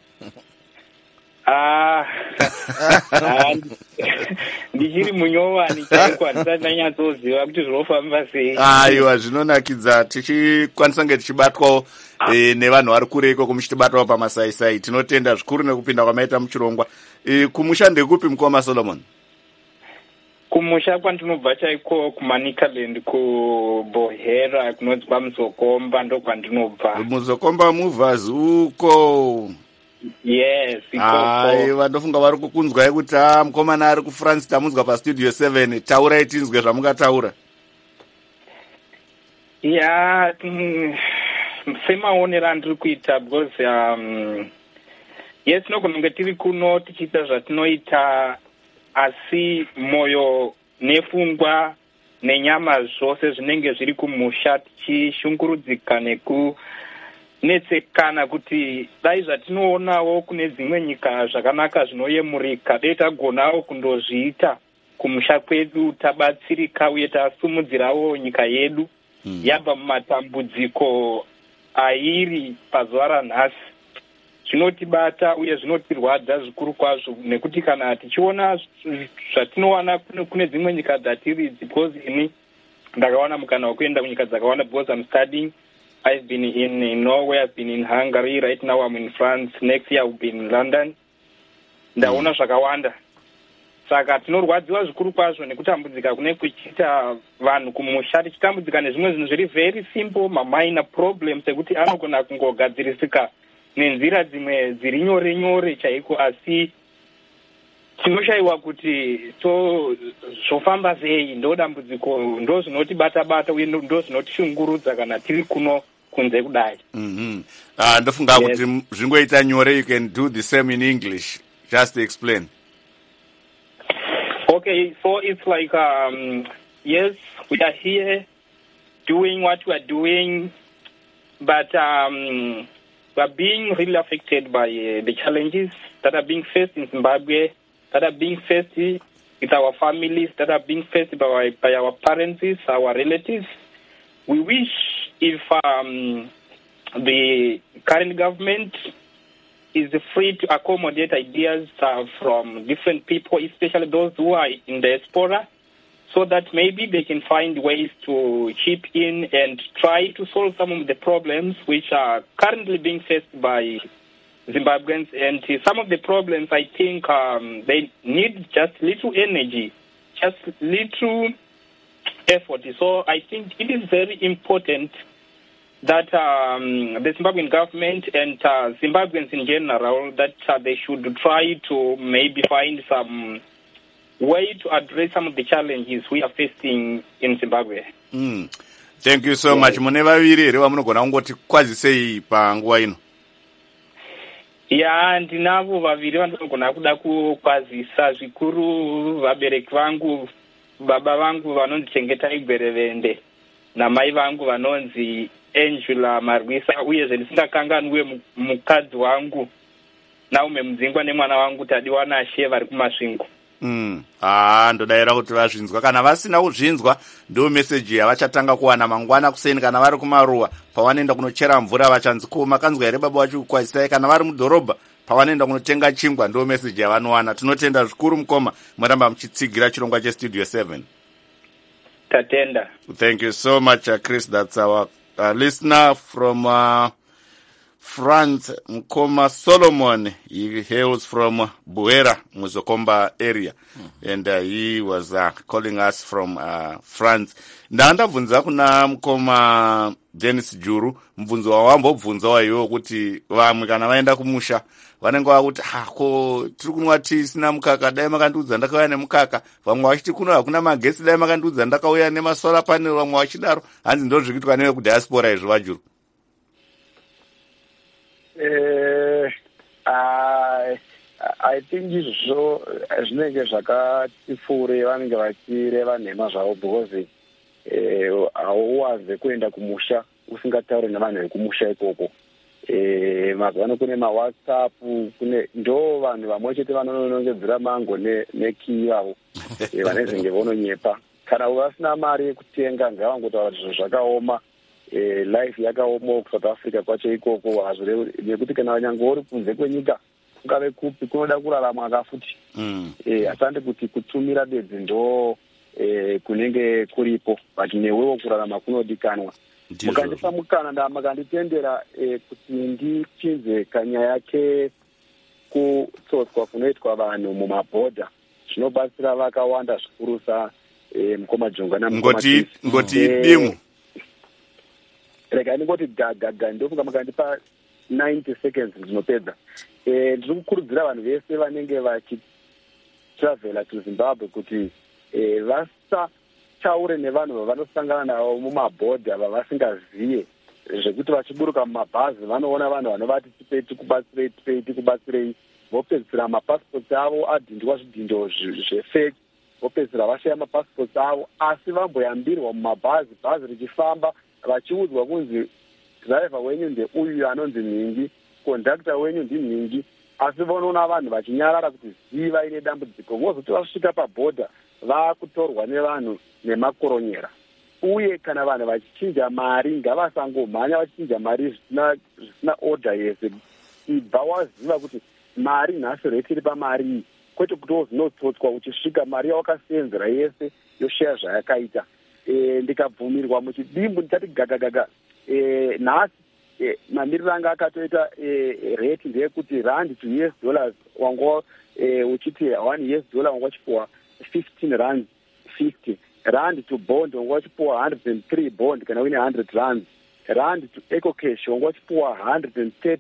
Ndichiri munyowani chaiko ndisanyatsoziva kuti zvinofamba sei. Aiwa, zvinonakidza tichikwanisa nge tichibatwawo nevanhu vari kureko kumuchitibatwawo pamasaisai. Tinotenda zvikuru nekupinda kwamaita muchirongwa. Kumusha ndekupi Mkoma Solomon? Kumusha kwandinobva chaiko kuManicaland kuBohera kunonzi kwaMuzokomba ndokwandinobva. Muzokomba muvhazi uko. Yes, aiwa, ndofunga vari kukunzwai kuti mukomana ari kuFrance tamunzwa pastudio 7. Taurai tinzwe zvamungataura. Yeah, semaonero andiri kuita because yes, tinogona kunge tiri kuno tichiita zvatinoita asi mwoyo nepfungwa nenyama zvose zvinenge zviri kumusha tichishungurudzika netsekana kuti dai zvatinoonawo kune dzimwe nyika zvakanaka zvinoyemurika dai tagonawo kundozviita kumusha kwedu tabatsirika uye tasumudzirawo nyika yedu yabva mumatambudziko airi pazuva ranhasi. Zvinotibata uye zvinotirwadza zvikuru kwazvo nekuti kana tichiona zvatinowana kune dzimwe nyika dzatiri because ini ndakawana mukana wekuenda kunyika dzakawanda because I'm studying. I've been in Norway, I've been in Hungary, right now I'm in France, next year I'll be in London. Ndaona zvakawanda. Saka tinorwadziwa zvikuru kwazvo nekutambudzika kune kuchiita vanhu kumusha tichitambudzika nezvimwe zvinhu zviri very simple, minor problems ekuti anogona kungogadzirisika nenzira dzimwe dziri nyore nyore chaiko, asi tinoshayiwa kuti zvofamba sei. Ndo dambudziko ndo zvinotibata uye ndo zvinotishungurudza kana tiri kuno kunze kudai. Ndofunga kuti zvingoita nyore. You can do the same in English. Just explain. Okay, so it's like yes, we are here doing what we are doing, but we are being really affected by the challenges that are being faced in Zimbabwe, that are being faced with our families, that are being faced by our parents, our relatives. We wish if the current government is free to accommodate ideas from different people, especially those who are in the diaspora, so that maybe they can find ways to chip in and try to solve some of the problems which are currently being faced by Zimbabweans. And some of the problems, I think, they need just little energy, just little effort. So I think it is very important that the Zimbabwean government and Zimbabweans in general, that they should try to maybe find some way to address some of the challenges we are facing in Zimbabwe. Thank you so much. Mune vaviri here vamunogona kungoti kwazisei panguva ino? Ya, ndinavo vaviri vanogona kuda kukwazisa zvikuru vabereki vangu, baba vangu vanondichengeta igwerevende namai vangu vanonzi Angela Marwisa, uyezve ndisingakanganwe mukadzi wangu Naume Mudzingwa nemwana wangu Tadiwana She vari kumasvingo. Ndodaira kuti vazvinzwa. Kana vasina kuzvinzwa ndo message yavachatanga kuwana mangwana kuseni kana vari kumaruwa pavanoenda kunochera mvura vachanzi ko makanzwa here baba wacho kukwazisai, kana vari mudhorobha pavanoenda kunotenga chingwa ndo message yavanowana. Tinotenda zvikuru mukoma muramba muchitsigira chirongwa chestudio 7. Tatenda. Thank you so much, Chris. That's our listener from France, Mkoma Solomon. He hails from Buera, Muzokomba area. And he was calling us from France. Ndanda bvunza kuna Mkoma Dennis Juru, mbvunzo wawambo bvunza wayo kuti vamwe kana vaenda kumusha vanenge vakuti ko tiri kunwa tisina mukaka, dai makandudza ndakauya nemukaka. Vamwe vachiti kuno hakuna magesi, dai makandudza ndakauya nemasolar panel. Vamwe vachidaro. Hanzi ndo zvirikuitwa newe kudiaspora izvo vajuru. I think izvo zvinenge zvakati pfuure vanenge vachireva nhema zvavo, because hauwanze kuenda kumusha usingatauri nevanhu vekumusha ikoko. Mazuvano kune mawhatsapp, kune ndo vanhu vamwe chete vanonongedzera mango nekii vavo vanezenge vononyepa. Kana vasina mari yekutenga ngavangotaura kuti zvinhu zvakaoma, life yakaoma kuSouth Africa kwacho ikoko. Hazvirevi nekuti kana vanyange uri kunze kwenyika kungave kupi kunoda kuraramwa kafuti. Asante kuti kutumira bedzi ndo kunenge kuripo, but newewo kurarama kunodikanwa. Mukandipa mukana makanditendera kuti ndichinze kanyaya kutsotswa kunoitwa vanhu mumabhodha, zvinobatsira vakawanda zvikurusa. Mukoma Jonga ngoti dimu rega ndingoti gaga ndofunga makandipa 90 seconds dzinopedza. Ndiri kukurudzira vanhu vese vanenge vachitravela to Zimbabwe kuti vasataure nevanhu vavanosangana navo mumabhodha vavasingaziye, zvekuti vachiburuka mumabhazi vanoona vanhu vanovati tipei tikubatsirei, vopedzisira mapasipoti avo adhindwa zvidhindo zvefeki, vopedzisira vashaya mapasipoti avo. Asi vamboyambirwa mumabhazi, bhazi richifamba, vachiudzwa kunzi driver wenyu ndeuyu anonzi Mhingi, kondakta wenyu ndiMhingi, asi vonoona vanhu vachinyarara kuti ziva ine dambudziko. Vozoti vasvika pabhodha vakutorwa nevanhu nemakoronyera. Uye kana vanhu vachichinja mari ngavasangomhanya vachichinja mari zvisina order yese. Ibva waziva kuti mari nhasi reti iri pamari iyi, kwete kuti wozinotsotswa uchisvika mari yawakasenzera yese yoshaya zvayakaita. Ndikabvumirwa muchidimbu ndikati gagagaga. Nhasi mamiriro anga akatoita rate ndeyekuti rand to US dollars wanga uchiti 1 US dollar wanga uchipuwa 15 rand 50. Rand to bond wanga uchipuwa 103 bond kana wine 100 rand. Rand to eco cash wanga uchipuwa 130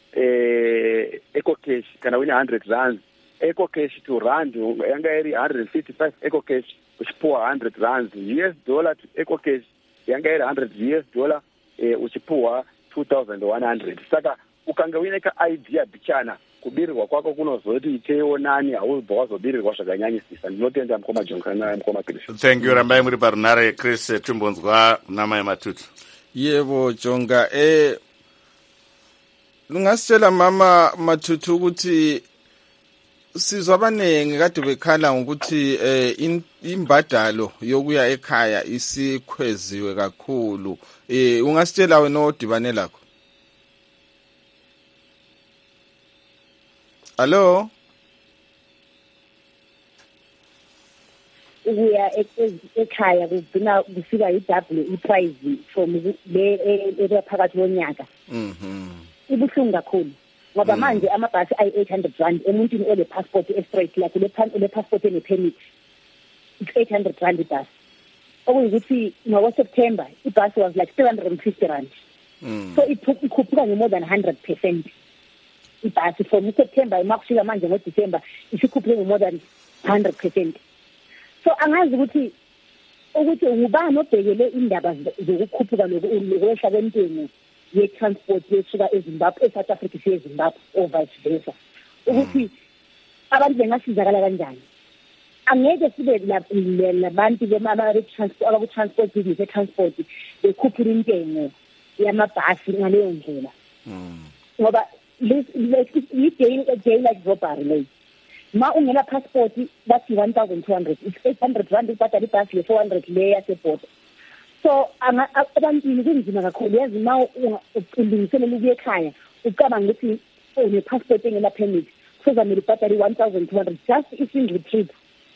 eco cash kana wine 100 rand. Eco cash to rand yanga iri 155 eco cash uchipuwa 100 rand. US dollar to eco cash yanga iri 100 US dollar uchipuwa 2100. Saka ukanga uine idea bichana kubirirwa kwako kunozoti itewo nani haubva wazobirirwa zvakanyanyisisa. Ndinotenda Mukoma Jonga naye Mukoma Chris. Thank you. Rambai muri parunare Chris Tumbonzwa namai Matutu. Yebo Jonga, lungasitshela mama Matutu ukuthi sizwa abaningi kade bekhala ngokuthi imbadalo yokuya ekhaya isikhweziwe kakhulu. Ungasitshela wena odibane lakho? Hello? Ukuya ekhaya kugcina kufika idouble iprice from le phakathi lonyaka. Ibuhlungu kakhulu. Ngoba manje amabhasi ayi-800 rand emuntwini ole passport e-straight, like le passport ene-permit, it's 800 rand ibhasi. Okuyukuthi ngoSeptember ibhasi was like 350 rand. So ikhuphuka more than 100%. Ibhasi from September imakushika manje ngoDecember isikhuphuke more than 100%. So angazi ukuthi ukuthi ubani obhekele indaba zokukhuphuka lokwehla kwentengo ye-transport yesuka eZimbabwe eSouth Africa siye eZimbabwe or vice versa ukuthi abantu bengasizakala kanjani. Angeke sibe labantu abaku-transport business e-transport bekhuphula intengo yamabhasi ngaleyo ndlela ngoba i-day like robbery leyo. Ma ungena passport bathi 1,200 it's 800 rand ibhadala ibhasi le-400 le yasebhoda. So abantwini kunzima kakhulu yazi ma ulungiselela ukuya ekhaya ucabanga ukuthi une-passport engena-permit kuzamele ibhadala i-1,200 just i-single trip.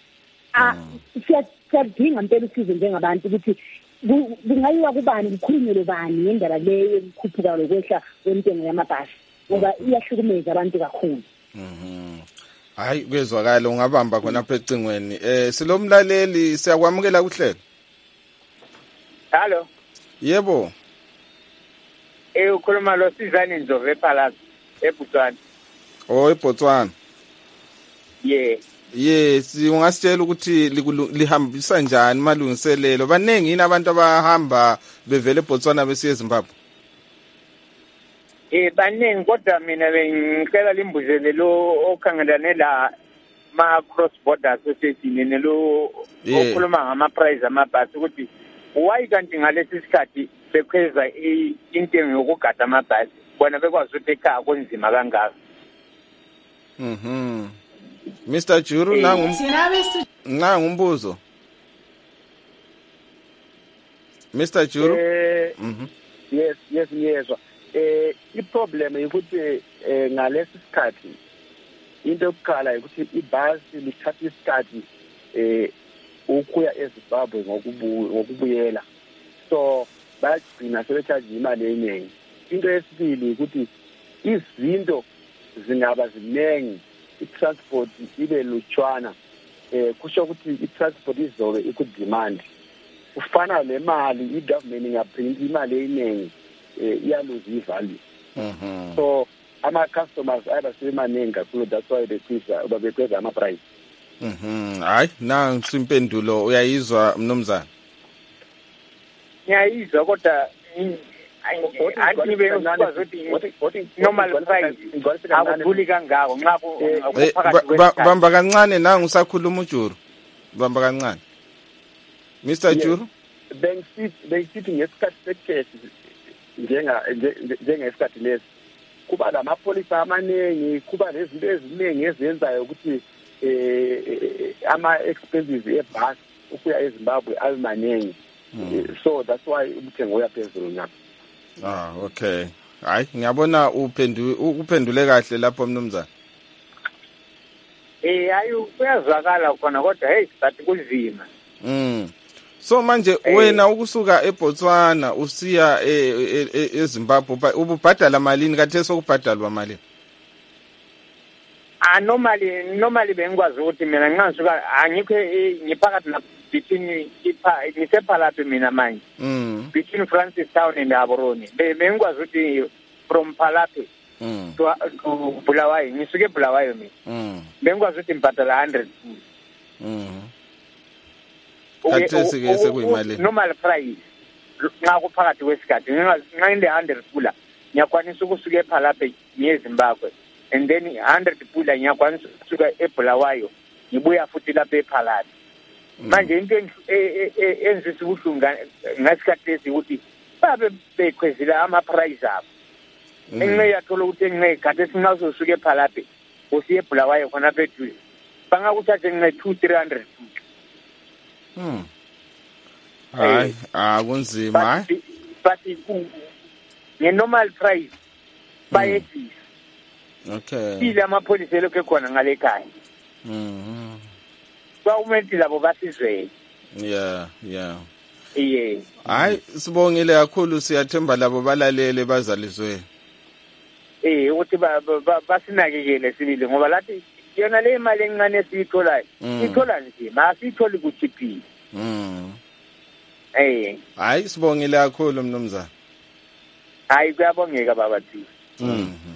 Siyadinga mpela usizo njengabantu ukuthi kungayiwa kubani kukhulunyelwe bani ngendaba leyo yokukhuphuka lokwehla kwentengo yamabhasi ngoba iyahlukumeza abantu kakhulu. Hayi kwezwakala ungabamba khona apha ecingweni. Silomlaleli siyakwamukela kuhlelo. Hello. Yebo. Ukhuluma lo Sizani Ndlovu ePalace eBotswana. eBotswana. Yes, ungasitshela ukuthi lihambisa njani malungiselelo? Banengi yini abantu abahamba bevele eBotswana besiye eZimbabwe? Baningi kodwa mina bengicela limbuzele lo okhangelane la ma-cross border association nelo okhuluma ngama-price amabhasi ukuthi why kanti ngalesi sikhathi bekhweza intengo yokugada amabhasi bona bekwazi ukuthi ekhaya kunzima kangaka. Mr. Juru nangu umbuzo. Mr. Juru? Yes ngiyezwa. I-problem ukuthi ngalesi sikhathi into yokukhala ukuthi ibhasi lithatha isikhathi ukuya eZimbabwe ngokubuyela. So bagcina sebethatha imali eningi. Into yesibili ukuthi izinto zingaba ziningi i-transport ibe lutshwana kusho ukuthi i-transport izobe ikudemand. Kufana le mali i-government ingaprinta imali eningi iyaluza ivalue. So ama-customers ayabasemaningi kakhulu, that's why bekweza ama-price. Hayi nansi impendulo uyayizwa mnumzana? Ngiyayizwa kodwa anti bekwazi ukuthi normal price akudluli kangako nxa kuphakathi bamba kancane nangu usakhuluma uJuru. Bamba kancane. Mr. Juru? Bengisithi ngesikhathi sekhethi njengesikhathi lesi kuba lamapholisa amaningi, kuba lezinto eziningi ezenzayo ukuthi ama-expenses ebhasi ukuya eZimbabwe abe maningi. So that's why umthengo uyaphezulu ngapha. Okay. Hayi ngiyabona uphendule kahle lapho mnumzana. Hayi kuyazwakala khona kodwa hey sathi kunzima. So manje wena ukusuka eBotswana usiya eZimbabwe ububhadala malini kathe sokubhadalwa malini? Normally bengikwazi ukuthi mina nqansuka angikho ngiphakathi na between ngisephalaphi mina manje. Between Francis Town and Gaborone. Bengikwazi ukuthi from Phalapi to Bulawayo ngisuke eBulawayo mina. Bengikwazi ukuthi ngibhadala 100. Kathesi sekuyimali. Normal price nxa kuphakathi kwesikhathi nxa inde 100 pula ngiyakwanisa ukusuka ePhalape ngiye eZimbabwe and then 100 pula ngiyakwanisa ukusuka eBulawayo ngibuya futhi lapha ePhalape. Manje into enzisa ubuhlungu ngasikhathi lesi ukuthi babe bekhwezela ama-price abo. Enxe yathola ukuthi enxe khathesi nxa uzosuka ePhalape usiye eBulawayo khona pheduze bangakuthatha enxe 200-300. Hayi kunzima. But nge-normal price bayehlisa. Okay. Ile amapholisa elokhu khona ngale khaya. Bawumethi labo basizwe. Yeah. Yeah. Hayi sibongile kakhulu, siyathemba labo balalele bazalizwe. Ukuthi basinakekele sibili ngoba lathi yona le imali encane esiyitholayo ithola nzima asiyitholi kuchiphile. Hayi sibongile kakhulu mnumzana. Hayi kuyabongeka baba T.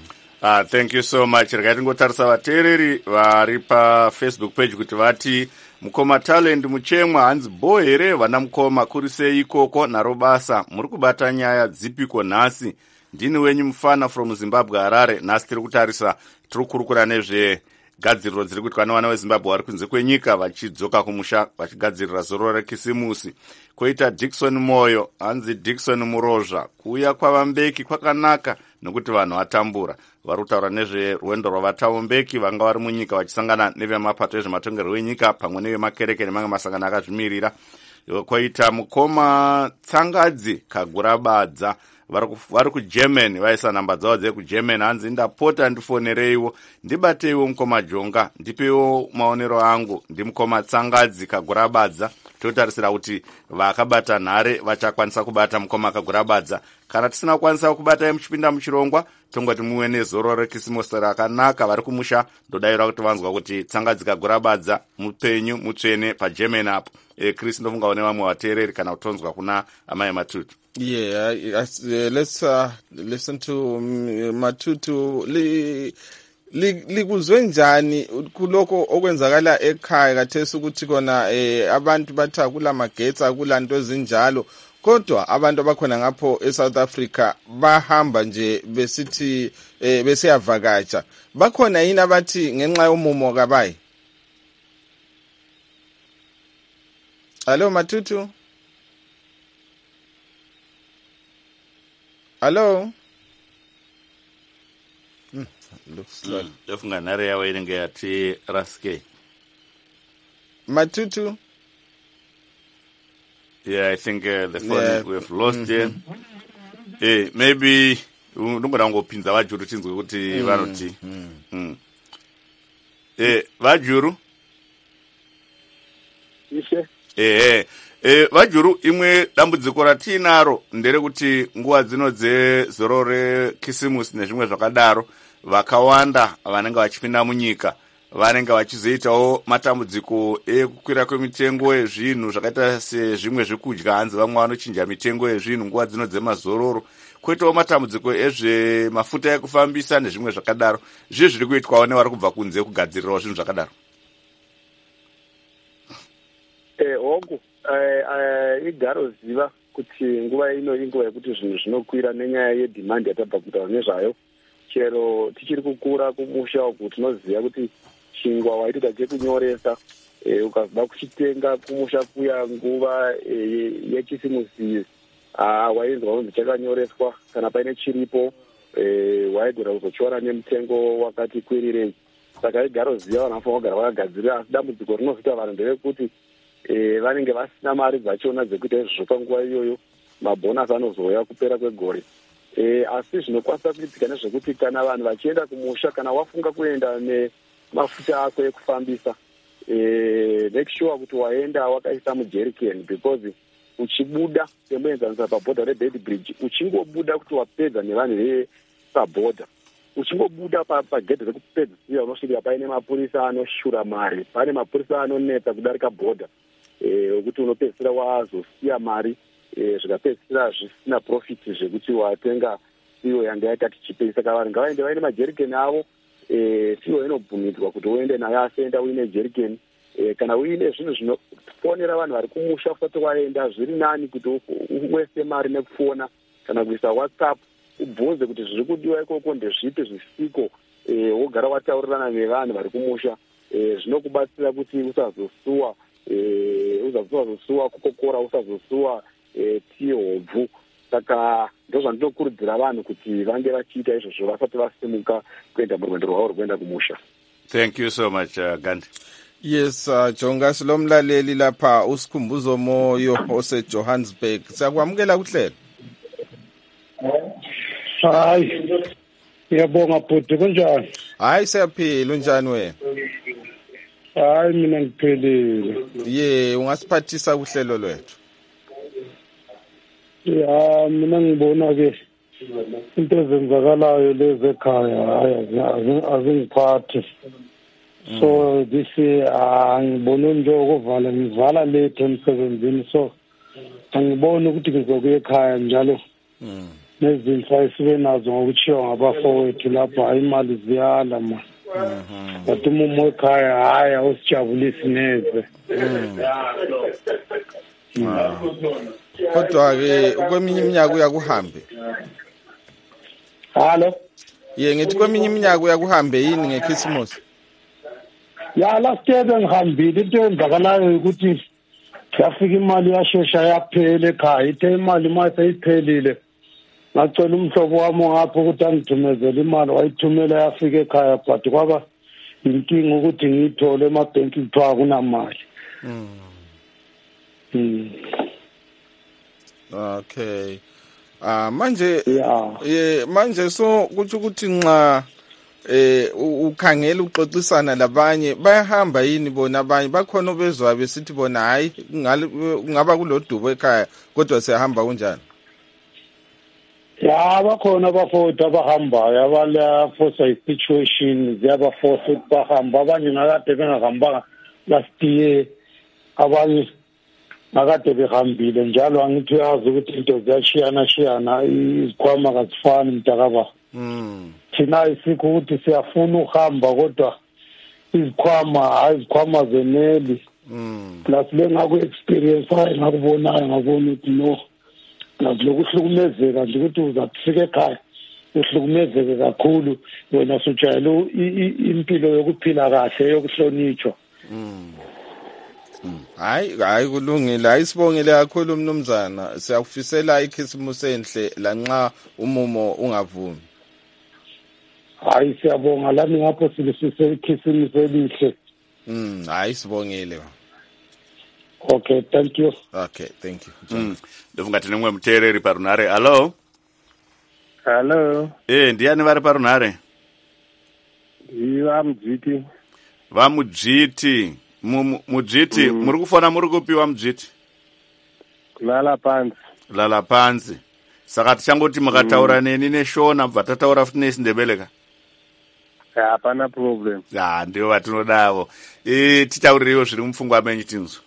Thank you so much. Rikaiti ngotarisa vateereri vari paFacebook page kuti vati mukoma talent muchemwa hanzi bo here vana mukoma kuri sei ikoko naro basa muri kubata nyaya dzipiko nhasi ndini wenyu mufana from Zimbabwe Harare. Nhasi tiri kutarisa tiri kurukura nezvegadziriro dziri kuitwa nevana vezimbabwe vari kunze kwenyika vachidzoka kumusha vachigadzirira zororo rekisimusi. Koita Dickson Moyo hanzi Dickson Murozva kuuya kwavambeki kwakanaka nekuti vanhu vatambura. Vari kutaura nezverwendo rwavatambeki vanga vari munyika vachisangana nevemapato ezvematongerwo enyika pamwe nevemakereke nemamwe masangano akazvimirira. Koita mukoma Tsangadzi Kagurabadza vari kuGermany vaisa namba dzavo dzekuGermany hanzi ndapota ndifonereiwo ndibateiwo mukoma Jonga ndipeiwo maonero angu ndimukoma Tsangadzi Kagurabadza. Totarisira kuti vakabata nhare vachakwanisa kubata mukoma Kagurabadza. Kana tisina kukwanisa kubata muchipinda muchirongwa tongoti muwe nezororo rekisimusi rakanaka vari kumusha. Ndodayira kuti vanzwa kuti Tsangadzi Kagurabadza mupenyu mutsvene paGermany apo. Chris ndofunga une vamwe vateereri kana kutonzwa kuna amai Matutu. Yeah, let's listen to Matutu. Likuzwe njani kuloko okwenzakala ekhaya kathesi ukuthi kona abantu batha kula magetsi akula nto ezinjalo, kodwa abantu abakhona ngapho eSouth Africa bahamba nje besithi besiyavakatsha. Bakhona yini abathi ngenxa yomumo kabayi? Hello Matutu. Hello. Looks like ndofunga nhare yavo inenge yati raske. Matutu. Yeah, I think the phone we've lost here. Maybe ndongoda ngopinza vajuru tinzwe kuti vanoti. Vajuru. Ishe. Vajuru imwe dambudziko ratinaro nderekuti nguva dzino dzezoro rekisimusi nezvimwe zvakadaro vakawanda vanenge vachipinda munyika vanenge vachizoitawo matambudziko ekukwira kwemitengo yezvinhu zvakaita sezvimwe zvekudya hanzi vamwe vanochinja mitengo yezvinhu nguva dzino dzemazororo. Kwoitawo matambudziko ezvemafuta ekufambisa nezvimwe zvakadaro. Zvizvi zviri kuitwawo nevari kubva kunze kugadzirirawo zvinhu zvakadaro. Hongu igaro ziva kuti nguva ino inguva yekuti zvinhu zvinokwira nenyaya yedhimandi yatabva kutaura nezvayo. Chero tichiri kukura kumusha uku tinoziva kuti chingwa waitoda chekunyoresa ukazoda kuchitenga kumusha kuya nguva yechisimusi wainzwa kunzi chakanyoreswa kana paine chiripo waigona kuzochiwana nemutengo wakati kwirirei. Saka igaro ziva vanhu vanofanira kugara vakagadzirira. Asi dambudziko rinozoita vanhu nderekuti vanenge vasina mari dzachona dzekuita izvozvo panguva iyoyo. Mabhonasi anozouya kupera kwegore. Asi zvinokwanisa kuitika nezvekuti kana vanhu vachienda kumusha kana wafunga kuenda nemafuta ako ekufambisa make sure kuti waenda wakaisa mujerikeni, because uchibuda semuenzanisa pabhodha rebed bridge uchingobuda kuti wapedza nevanhu vepabhodha uchingobuda pagedhe rekupedzisira unosvika paine mapurisa anoshura mari, pane mapurisa anonetsa kudarika bhodha kuti unopedzisira wazosiya mari zvikapedzisira zvisina profiti zvekuti watenga iyo yanga yakati chipei. Saka vanhu ngavaende vaine majerikeni avo. Siyo inobvumidzwa kuti uende nayo asi enda uine jerikeni. Kana uine zvinhu zvinofonera vanhu vari kumusha usati waenda zviri nani kuti uwese mari nekufona kana kuisa WhatsApp ubvunze kuti zviri kudiwa ikoko ndezvipi zvisiko, wogara wataurirana nevanhu vari kumusha. Zvinokubatsira kuti usazosuwa kokokora, usazosuwa hobvu. Saka ndozvandinokurudzira vanhu kuti vange vachiita izvozvo vasati vasimuka kuenda murwendo rwavo rwekuenda kumusha. Thank you so much Gandhi. Yes, Jonga silomlaleli lapha usikhumbuzo moyo oseJohannesburg. Siyakwamukela kuhlelo. Hayi. Ngiyabonga bhuti, kunjani? Hayi siyaphila, unjani wena? Hayi mina ngiphelile. Ungasiphathisa kuhlelo lwethu. Ya mina ngibona ke into ezenzakalayo lezi ekhaya azingiphathi. So this angibona njengokuvala ngivala late emsebenzini, so angibona ukuthi ngizokuya ekhaya njalo nezinto ayisibe nazo ngokuchiwa ngabafowethu lapha imali ziyala ma. But umumo wekhaya hayi awusijabulisi neze. Kodwa-ke kweminye iminyaka uyakuhambe. Hallo? Ngithi kweminye iminyaka uyakuhambe yini ngeChristmas? Ya last year bengihambile into eyenzakalayo ukuthi yafika imali yashesha yaphela ekhaya. Ithe imali mase iphelile. Ngacela umhlobo wami ngapha ukuthi angithumezele imali wayithumela yafika ekhaya but kwaba inkinga ukuthi ngiyithole emabhenki kuthiwa kunamali. Okay. Manje so kuthi ukuthi nxa ukhangela uxoxisana labanye bayahamba yini bona abanye bakhona obezwa besithi bona hayi ngaba kulodubo ekhaya kodwa siyahamba kunjani? Ya bakhona abafowethu abahambayo abala force situation ziyabaforce ukuthi bahamba abanye nakade bengahambanga last year abanye nakade behambile njalo angithi uyazi ukuthi into ziyashiyana izikhwama kazifani mntakaba. Thina isikho ukuthi siyafuna uhamba kodwa izikhwama zeneli. Plus lengaku experience hayi ngakubona ukuthi no lokuhlukumezeka nje ukuthi uzafika ekhaya uhlukumezeke kakhulu wena sujayele impilo yokuphila kahle yokuhlonitshwa. Hayi kulungile ayisibongele kakhulu mnumzana siyakufisela ikhisimusi enhle lanxa umumo ungavumi. Hayi siyabonga lami ngapho silisise ikhisimusi elihle. Hayi sibongile. Okay, thank you. Okay, thank you. Ndovungati nemwe muteereri parunare. Hello? Hello. Ndiani vari parunare? Vamujiti. Vamujiti. Mujiti, muri kufona muri kupi Vamujiti? Lala panzi. Lala panzi. Saka tichangoti mukataura neni neshona bva tataura futi nesindebele ka? Hapana problem. Ndivo vatinodavo. Titaurirewo zviri mupfungwa menyu tinzwa.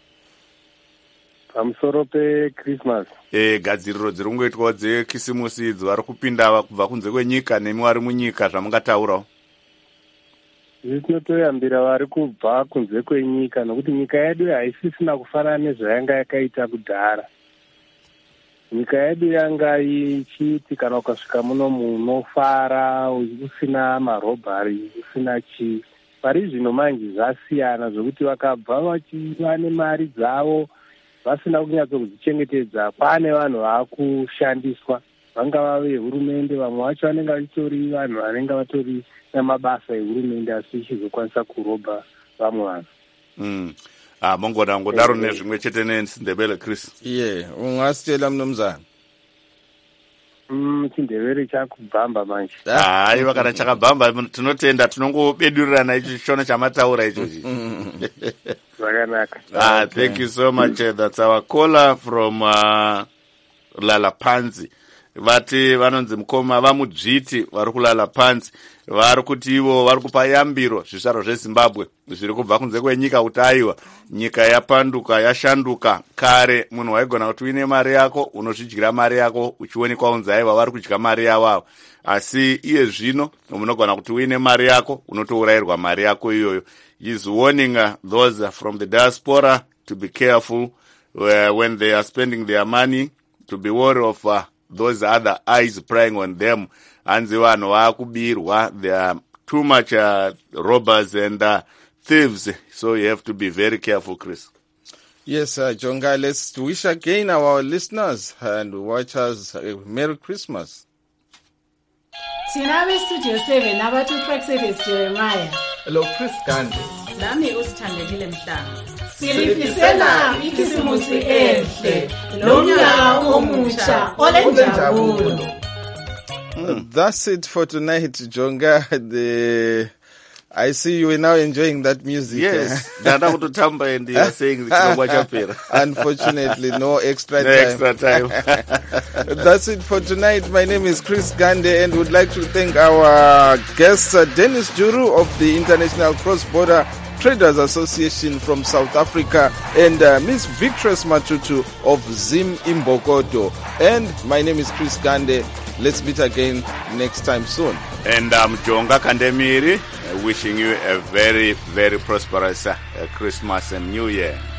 Pamusoro peChristmas. Gadziriro dziri kungoitwawo dzekisimusi idzi vari kupinda kubva kunze kwenyika nemi vari munyika zvamungataurawo. Tinotoyambira vari kubva kunze kwenyika nokuti nyika yedu haisisina kufanana nezvayanga yakaita kudhara. Nyika yedu yanga ichiti kana ukasvika muno unofara usina marobhari usina chii. Pari zvino manje zvasiyana zvokuti vakabva vachiva nemari dzavo vasina kunyatso kuzvichengetedza. Pane vanhu vakushandiswa vangava vehurumende vamwe vacho vanenge vachitori vanhu vanenge vatori namabasa ehurumende asi ichizokwanisa kurobha vamwe vanhu. Mongona ngodaro nezvimwe chete nesindebele Chris. Ungasitshela mnumzana. Chindebele chakubhamba manje. Hayi kana chakabhamba tinotenda tinongobedurirana icho chona chamataura ichochi. Zvakanaka. Thank you so much. That's our caller from Lala Panzi. Vati vanonzi mukoma Vamujiti vari kulala panzi vari kuti ivo vari kupa yambiro zvizvarwa zveZimbabwe zviri kubva kunze kwenyika kuti aiwa nyika yapanduka yashanduka. Kare munhu waigona kuti uine mari yako unozvidyira mari yako uchionekwa unzi aiwa vari kudya mari yavo, asi iye zvino munogona kuti uine mari yako unotourayirwa mari yako iyoyo. He's warning those from the diaspora to be careful when they are spending their money, to be wary of those other eyes prying on them. Hanzi vanhu vakubirwa, there are too much robbers and thieves, so you have to be very careful, Chris. Yes, Jonga, let's wish again our listeners and watchers a Merry Christmas. Tina Studio 7 abatu Track Service Jeremiah. Hello, Chris Gandhi. Nami usithandekile Mhlanga. Silifisela ikhisimusi enhle lomnyaka omusha olenjabulo. That's it for tonight, Jonga. I see you are now enjoying that music. Yes, and you are saying unfortunately, no extra time. That's it for tonight. My name is Chris Gande and would like to thank our guest, Dennis Juru of the International Cross-Border Traders Association from South Africa and Miss Victress Matutu of Zim Imbokodo. And my name is Chris Gande. Let's meet again next time soon. And Jonga Kandemiri, wishing you a very, very prosperous Christmas and New Year.